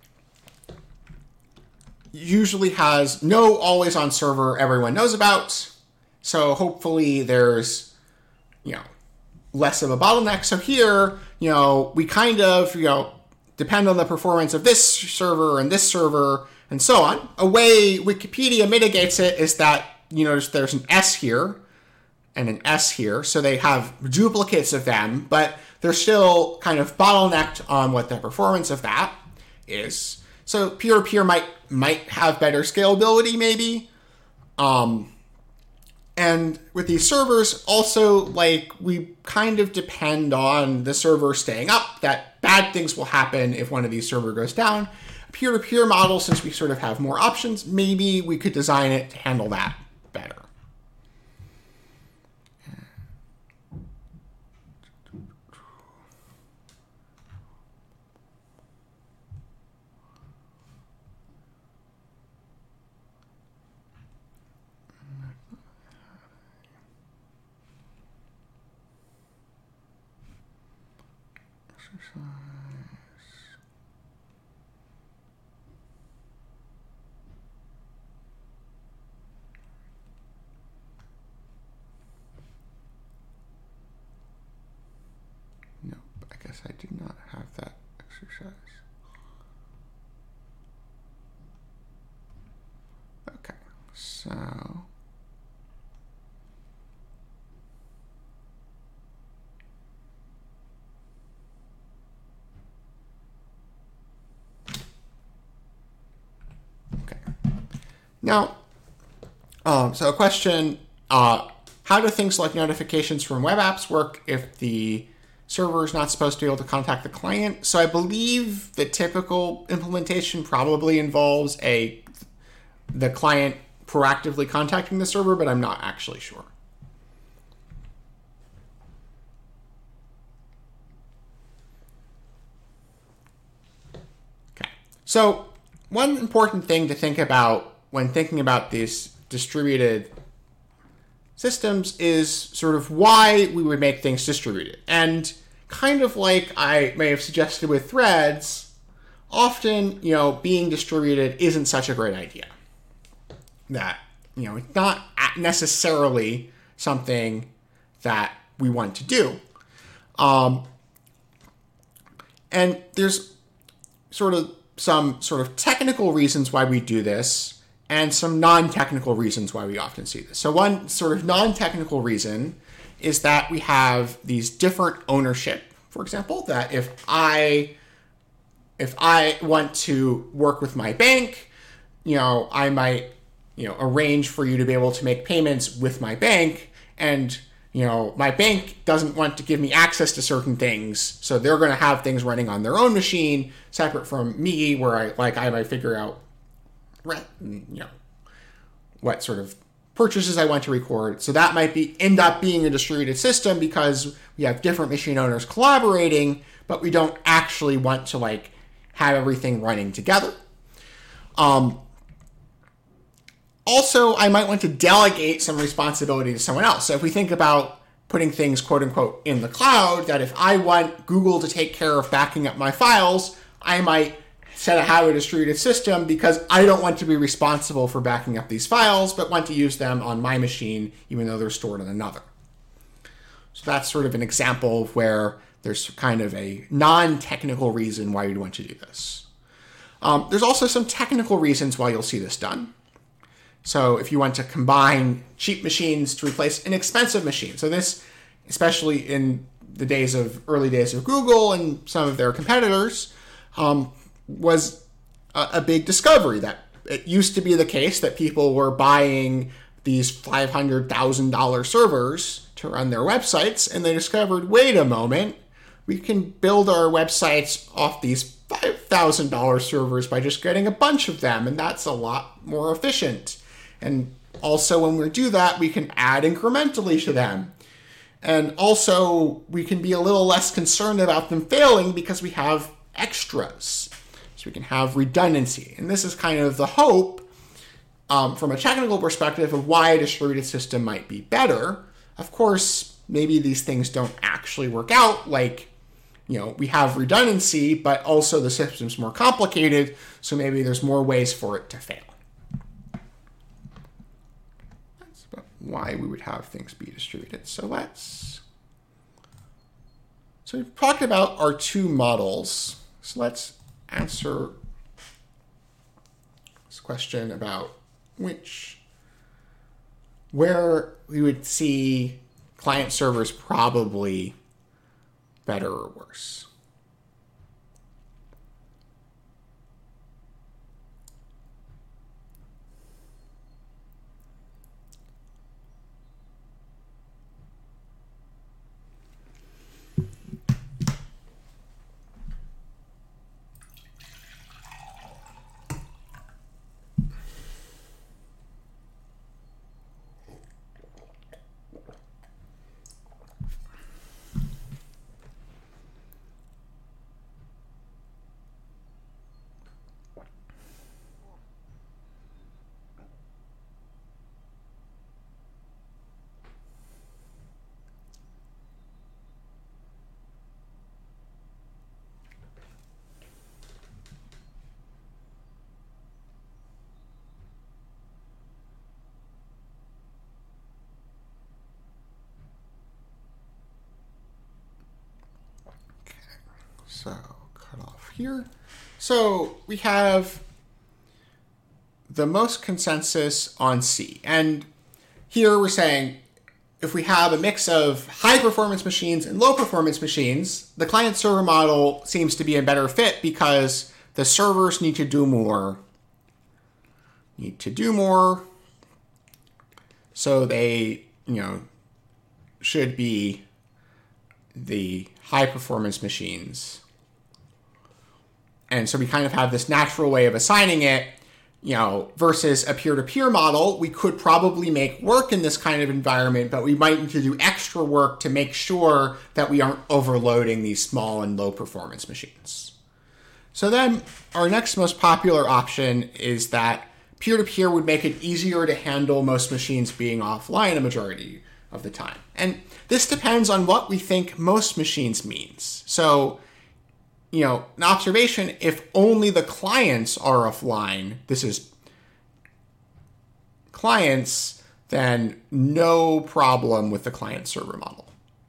usually has no always-on server everyone knows about. So hopefully there's, you know, less of a bottleneck. So here, you know, we kind of, you know, depend on the performance of this server and this server and so on. A way Wikipedia mitigates it is that, you know, there's an S here and an S here, so they have duplicates of them, but they're still kind of bottlenecked on what the performance of that is. So peer-to-peer might might have better scalability, maybe. Um, and with these servers, also, like, we kind of depend on the server staying up, that bad things will happen if one of these servers goes down. A peer-to-peer model, since we sort of have more options, maybe we could design it to handle that better. Nope, I guess I do not have that exercise. Okay, so Now, um, so a question, uh, how do things like notifications from web apps work if the server is not supposed to be able to contact the client? So I believe the typical implementation probably involves a the client proactively contacting the server, but I'm not actually sure. Okay, so one important thing to think about when thinking about these distributed systems is sort of why we would make things distributed. And kind of like I may have suggested with threads, often, you know, being distributed isn't such a great idea. That, you know, it's not necessarily something that we want to do. Um, and there's sort of some sort of technical reasons why we do this, and some non-technical reasons why we often see this. So one sort of non-technical reason is that we have these different ownership. For example, that if I if I want to work with my bank, you know, I might, you know, arrange for you to be able to make payments with my bank, and, you know, my bank doesn't want to give me access to certain things, so they're going to have things running on their own machine separate from me, where I like I might figure out, you know, what sort of purchases I want to record. So that might be end up being a distributed system because we have different machine owners collaborating, but we don't actually want to like have everything running together. Um, also, I might want to delegate some responsibility to someone else. So if we think about putting things, quote unquote, in the cloud, that if I want Google to take care of backing up my files, I might set a have a distributed system because I don't want to be responsible for backing up these files, but want to use them on my machine, even though they're stored on another. So that's sort of an example of where there's kind of a non-technical reason why you'd want to do this. Um, there's also some technical reasons why you'll see this done. So if you want to combine cheap machines to replace an expensive machine, so this, especially in the days of early days of Google and some of their competitors, um, was a, a big discovery that it used to be the case that people were buying these five hundred thousand dollars servers to run their websites, and they discovered, wait a moment, we can build our websites off these five thousand dollars servers by just getting a bunch of them, and that's a lot more efficient. And also, when we do that, we can add incrementally to them. And also, we can be a little less concerned about them failing because we have extras. So we can have redundancy. And this is kind of the hope um, from a technical perspective of why a distributed system might be better. Of course, maybe these things don't actually work out. Like, you know, we have redundancy, but also the system's more complicated, so maybe there's more ways for it to fail. That's about why we would have things be distributed. So let's... So we've talked about our two models. So let's answer this question about which, where we would see client servers probably better or worse. So cut off here. So we have the most consensus on C. And here we're saying if we have a mix of high performance machines and low performance machines, the client server model seems to be a better fit because the servers need to do more. Need to do more. So they, you know, should be the high performance machines. And so we kind of have this natural way of assigning it, you know, versus a peer-to-peer model. We could probably make work in this kind of environment, but we might need to do extra work to make sure that we aren't overloading these small and low performance machines. So then our next most popular option is that peer-to-peer would make it easier to handle most machines being offline a majority of the time. And this depends on what we think most machines means. So, you know, an observation, if only the clients are offline, this is clients, then no problem with the client server model.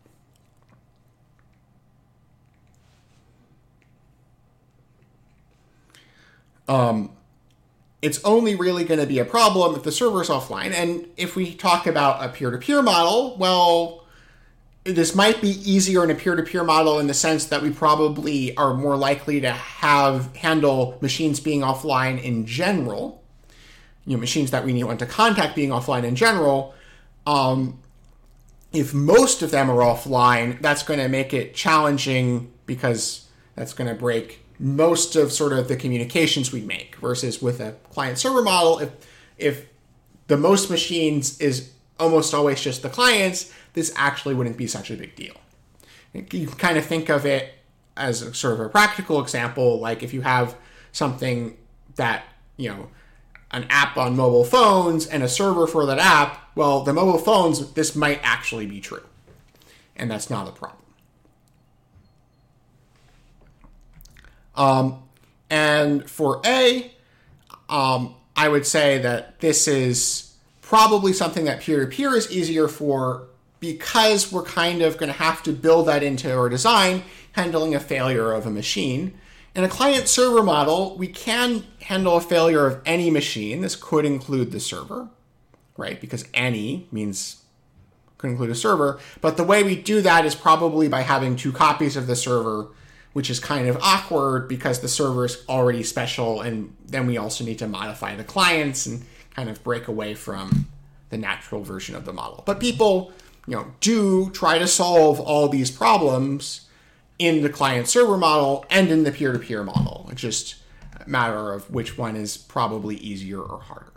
Um, it's only really going to be a problem if the server's offline. And if we talk about a peer-to-peer model, well, this might be easier in a peer-to-peer model in the sense that we probably are more likely to have handle machines being offline in general, you know, machines that we want to contact being offline in general. Um, if most of them are offline, that's going to make it challenging because that's going to break most of sort of the communications we make. Versus with a client-server model, if if the most machines is almost always just the clients, this actually wouldn't be such a big deal. You can kind of think of it as a sort of a practical example, like if you have something that, you know, an app on mobile phones and a server for that app, well, the mobile phones, this might actually be true. And that's not a problem. Um, and for A, um, I would say that this is probably something that peer-to-peer is easier for because we're kind of going to have to build that into our design, handling a failure of a machine. In a client-server model, we can handle a failure of any machine. This could include the server, right? Because any means could include a server. But the way we do that is probably by having two copies of the server, which is kind of awkward because the server is already special, and then we also need to modify the clients and kind of break away from the natural version of the model. But people, you know, do try to solve all these problems in the client-server model and in the peer-to-peer model. It's just a matter of which one is probably easier or harder.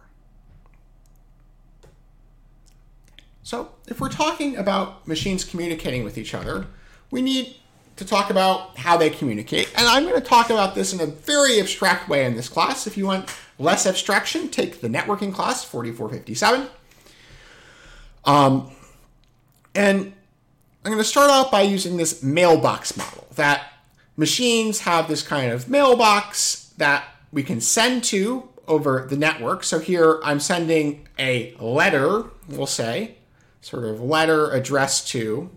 So if we're talking about machines communicating with each other, we need to talk about how they communicate. And I'm going to talk about this in a very abstract way in this class. If you want less abstraction, take the networking class, forty-four fifty-seven. Um, and I'm going to start out by using this mailbox model, that machines have this kind of mailbox that we can send to over the network. So here I'm sending a letter, we'll say, sort of letter addressed to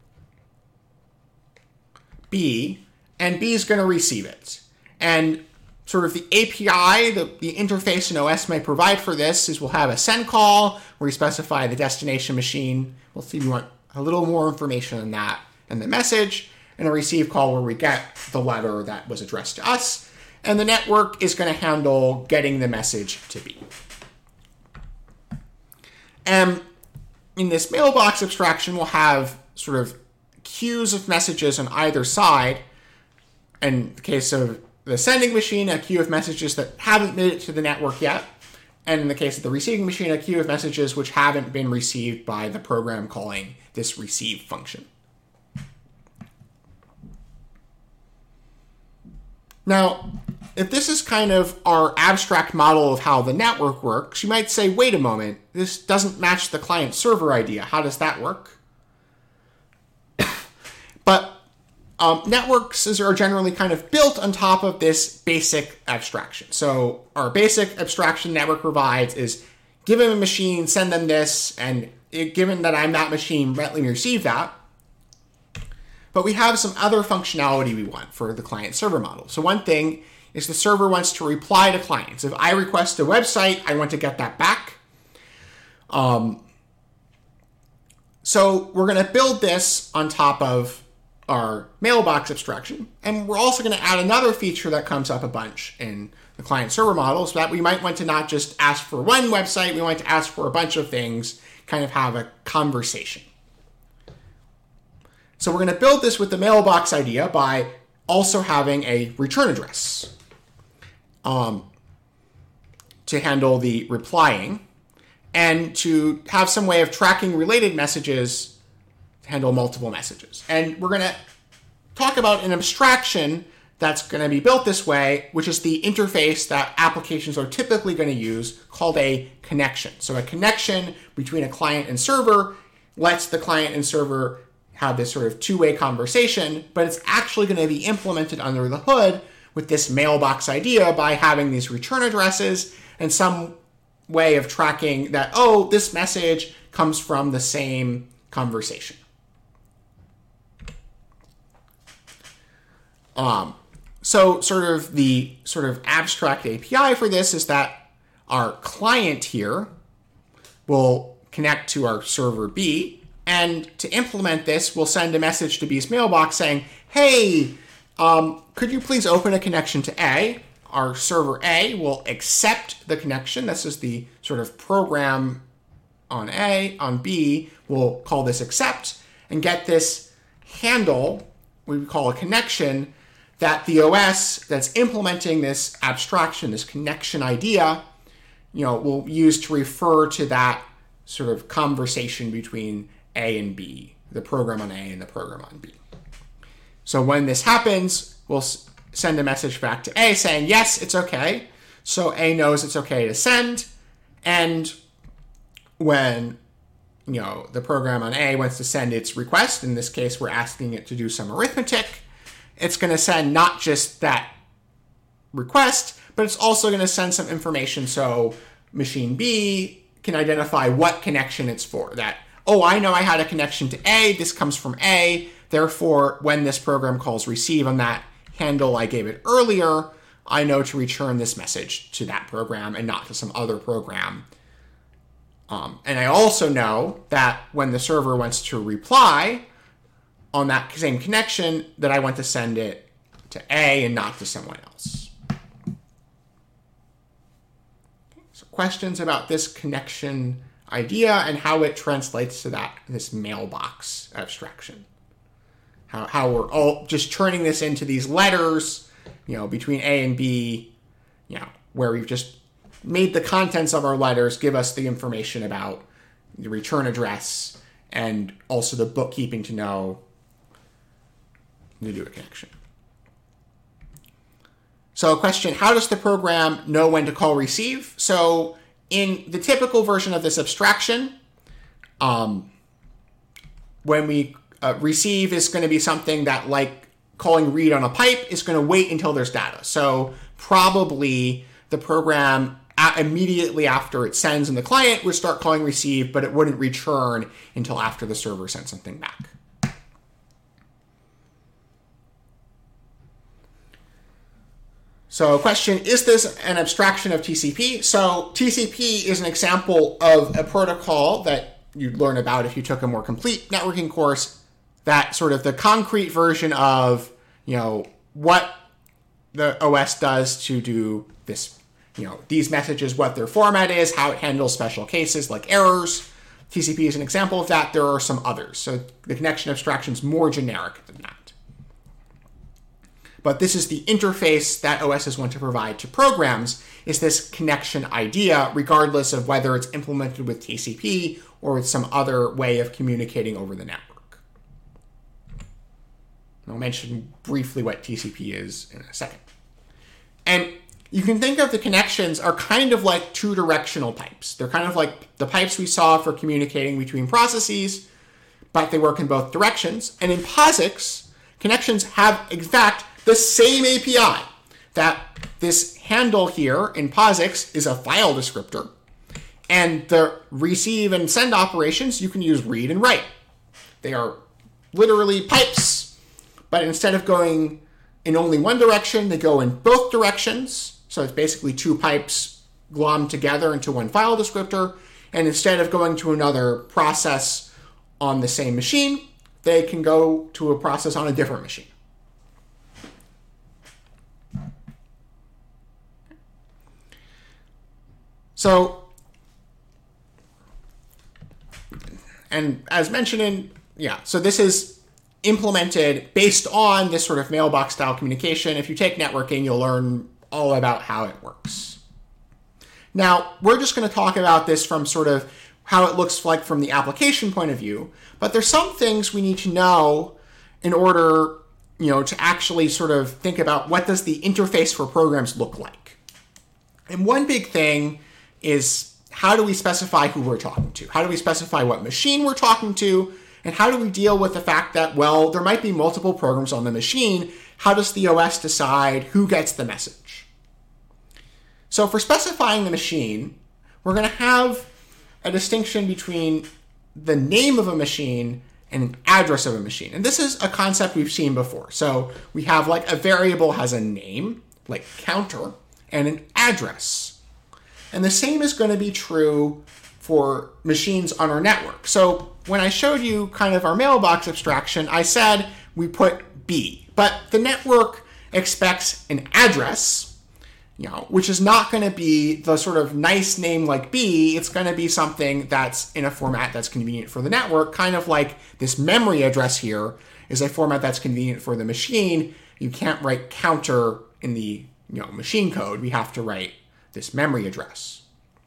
B, and B is going to receive it. And sort of the A P I, the, the interface an O S may provide for this is we'll have a send call where we specify the destination machine. We'll see if we want a little more information on that and the message, and a receive call where we get the letter that was addressed to us. And the network is going to handle getting the message to B. And in this mailbox abstraction, we'll have sort of queues of messages on either side. In the case of the sending machine, a queue of messages that haven't made it to the network yet. And in the case of the receiving machine, a queue of messages which haven't been received by the program calling this receive function. Now, if this is kind of our abstract model of how the network works, you might say, wait a moment, this doesn't match the client-server idea. How does that work? But um, networks are generally kind of built on top of this basic abstraction. So our basic abstraction network provides is give them a machine, send them this, and it, given that I'm that machine, let me receive that. But we have some other functionality we want for the client-server model. So one thing is the server wants to reply to clients. If I request a website, I want to get that back. Um, so we're going to build this on top of our mailbox abstraction. And we're also going to add another feature that comes up a bunch in the client-server model, so that we might want to not just ask for one website, we want to ask for a bunch of things, kind of have a conversation. So we're going to build this with the mailbox idea by also having a return address um, to handle the replying, and to have some way of tracking related messages to handle multiple messages. And we're going to talk about an abstraction that's going to be built this way, which is the interface that applications are typically going to use, called a connection. So a connection between a client and server lets the client and server have this sort of two-way conversation, but it's actually going to be implemented under the hood with this mailbox idea by having these return addresses and some way of tracking that, oh, this message comes from the same conversation. Um, so sort of the sort of abstract A P I for this is that our client here will connect to our server B, and to implement this, we'll send a message to B's mailbox saying, hey, um, could you please open a connection to A? Our server A will accept the connection. This is the sort of program on A. On B, we'll call this accept and get this handle, we call a connection, that the O S that's implementing this abstraction, this connection idea, you know, will use to refer to that sort of conversation between A and B, the program on A and the program on B. So when this happens, we'll send a message back to A saying, yes, it's okay. So A knows it's okay to send. And when, you know, the program on A wants to send its request, in this case, we're asking it to do some arithmetic, it's going to send not just that request, but it's also going to send some information so machine B can identify what connection it's for. That, oh, I know I had a connection to A, this comes from A, therefore, when this program calls receive on that handle I gave it earlier, I know to return this message to that program and not to some other program Um, and I also know that when the server wants to reply on that same connection, that I want to send it to A and not to someone else. Okay, so questions about this connection idea and how it translates to that this mailbox abstraction. How, how we're all just turning this into these letters, you know, between A and B, you know, where we've just made the contents of our letters give us the information about the return address and also the bookkeeping to know to do a connection. So a question, how does the program know when to call receive? So in the typical version of this abstraction, um, when we uh, receive is going to be something that, like calling read on a pipe, is going to wait until there's data. So probably the program immediately after it sends in the client would start calling receive, but it wouldn't return until after the server sent something back. So question, is this an abstraction of T C P? So T C P is an example of a protocol that you'd learn about if you took a more complete networking course, that sort of the concrete version of, you know, what the O S does to do this, you know, these messages, what their format is, how it handles special cases like errors. T C P is an example of that. There are some others. So the connection abstraction is more generic than that. But this is the interface that O Ss want to provide to programs, is this connection idea, regardless of whether it's implemented with T C P or with some other way of communicating over the network. I'll mention briefly what T C P is in a second. And you can think of the connections are kind of like two-directional pipes. They're kind of like the pipes we saw for communicating between processes, but they work in both directions. And in POSIX, connections have, in fact, the same A P I. That this handle here in POSIX is a file descriptor. And the receive and send operations, you can use read and write. They are literally pipes, but instead of going in only one direction, they go in both directions. So it's basically two pipes glommed together into one file descriptor. And instead of going to another process on the same machine, they can go to a process on a different machine. So, and as mentioned in, yeah, so this is implemented based on this sort of mailbox style communication. If you take networking, you'll learn all about how it works. Now, we're just going to talk about this from sort of how it looks like from the application point of view, but there's some things we need to know in order, you know, to actually sort of think about what does the interface for programs look like. And one big thing is, how do we specify who we're talking to? How do we specify what machine we're talking to? And how do we deal with the fact that, well, there might be multiple programs on the machine? How does the O S decide who gets the message? So for specifying the machine, we're going to have a distinction between the name of a machine and an address of a machine. And this is a concept we've seen before. So we have like a variable has a name, like counter, and an address. And the same is going to be true for machines on our network. So when I showed you kind of our mailbox abstraction, I said we put B, but the network expects an address, you know, which is not going to be the sort of nice name like B. It's going to be something that's in a format that's convenient for the network, kind of like this memory address here is a format that's convenient for the machine. You can't write counter in the, you know, machine code. We have to write this memory address.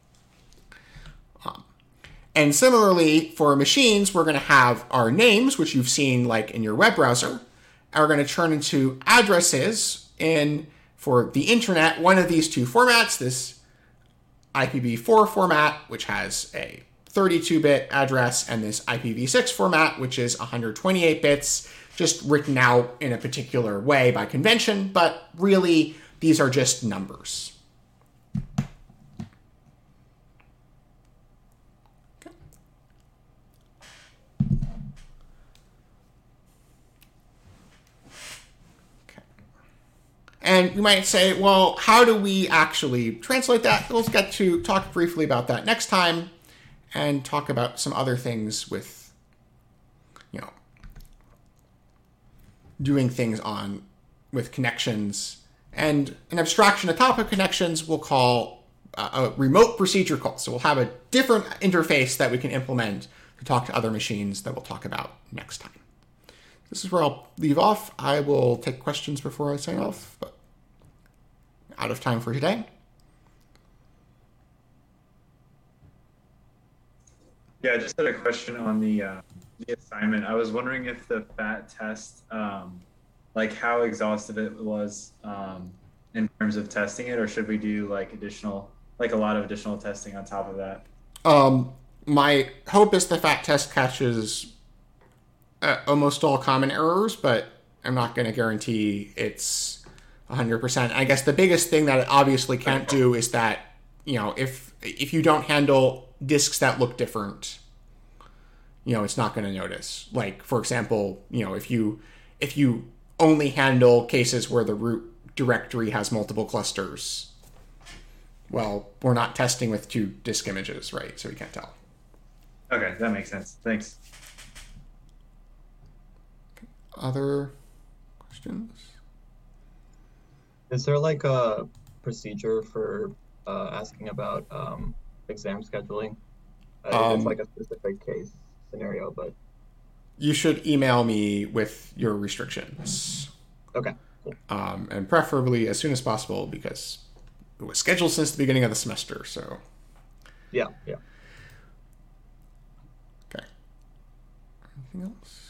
Um, and similarly, for machines, we're going to have our names, which you've seen like in your web browser, are going to turn into addresses in, for the internet, one of these two formats, this I P v four format, which has a thirty-two bit address, and this I P v six format, which is one hundred twenty-eight bits, just written out in a particular way by convention, but really these are just numbers. And you might say, well, how do we actually translate that? Let's get to talk briefly about that next time. and talk about some other things with, you know, doing things on with connections. And an abstraction atop of connections we'll call uh, a remote procedure call. So we'll have a different interface that we can implement to talk to other machines that we'll talk about next time. This is where I'll leave off. I will take questions before I sign off, but out of time for today. Yeah, I just had a question on the uh, the assignment. I was wondering if the FAT test, um, like how exhaustive it was um, in terms of testing it, or should we do like additional, like a lot of additional testing on top of that? Um, my hope is the FAT test catches uh, almost all common errors, but I'm not going to guarantee it's one hundred percent. I guess the biggest thing that it obviously can't do is that, you know, if if you don't handle disks that look different, you know, it's not going to notice. Like, for example, you know, if you if you only handle cases where the root directory has multiple clusters, well, we're not testing with two disk images, right? So we can't tell. Okay, that makes sense. Thanks. Other questions? Is there like a procedure for uh, asking about um, exam scheduling? Uh, Um, it's like a specific case scenario, but You should email me with your restrictions. okay, cool. Um, and preferably as soon as possible because it was scheduled since the beginning of the semester, so. Yeah, yeah. Okay. Anything else?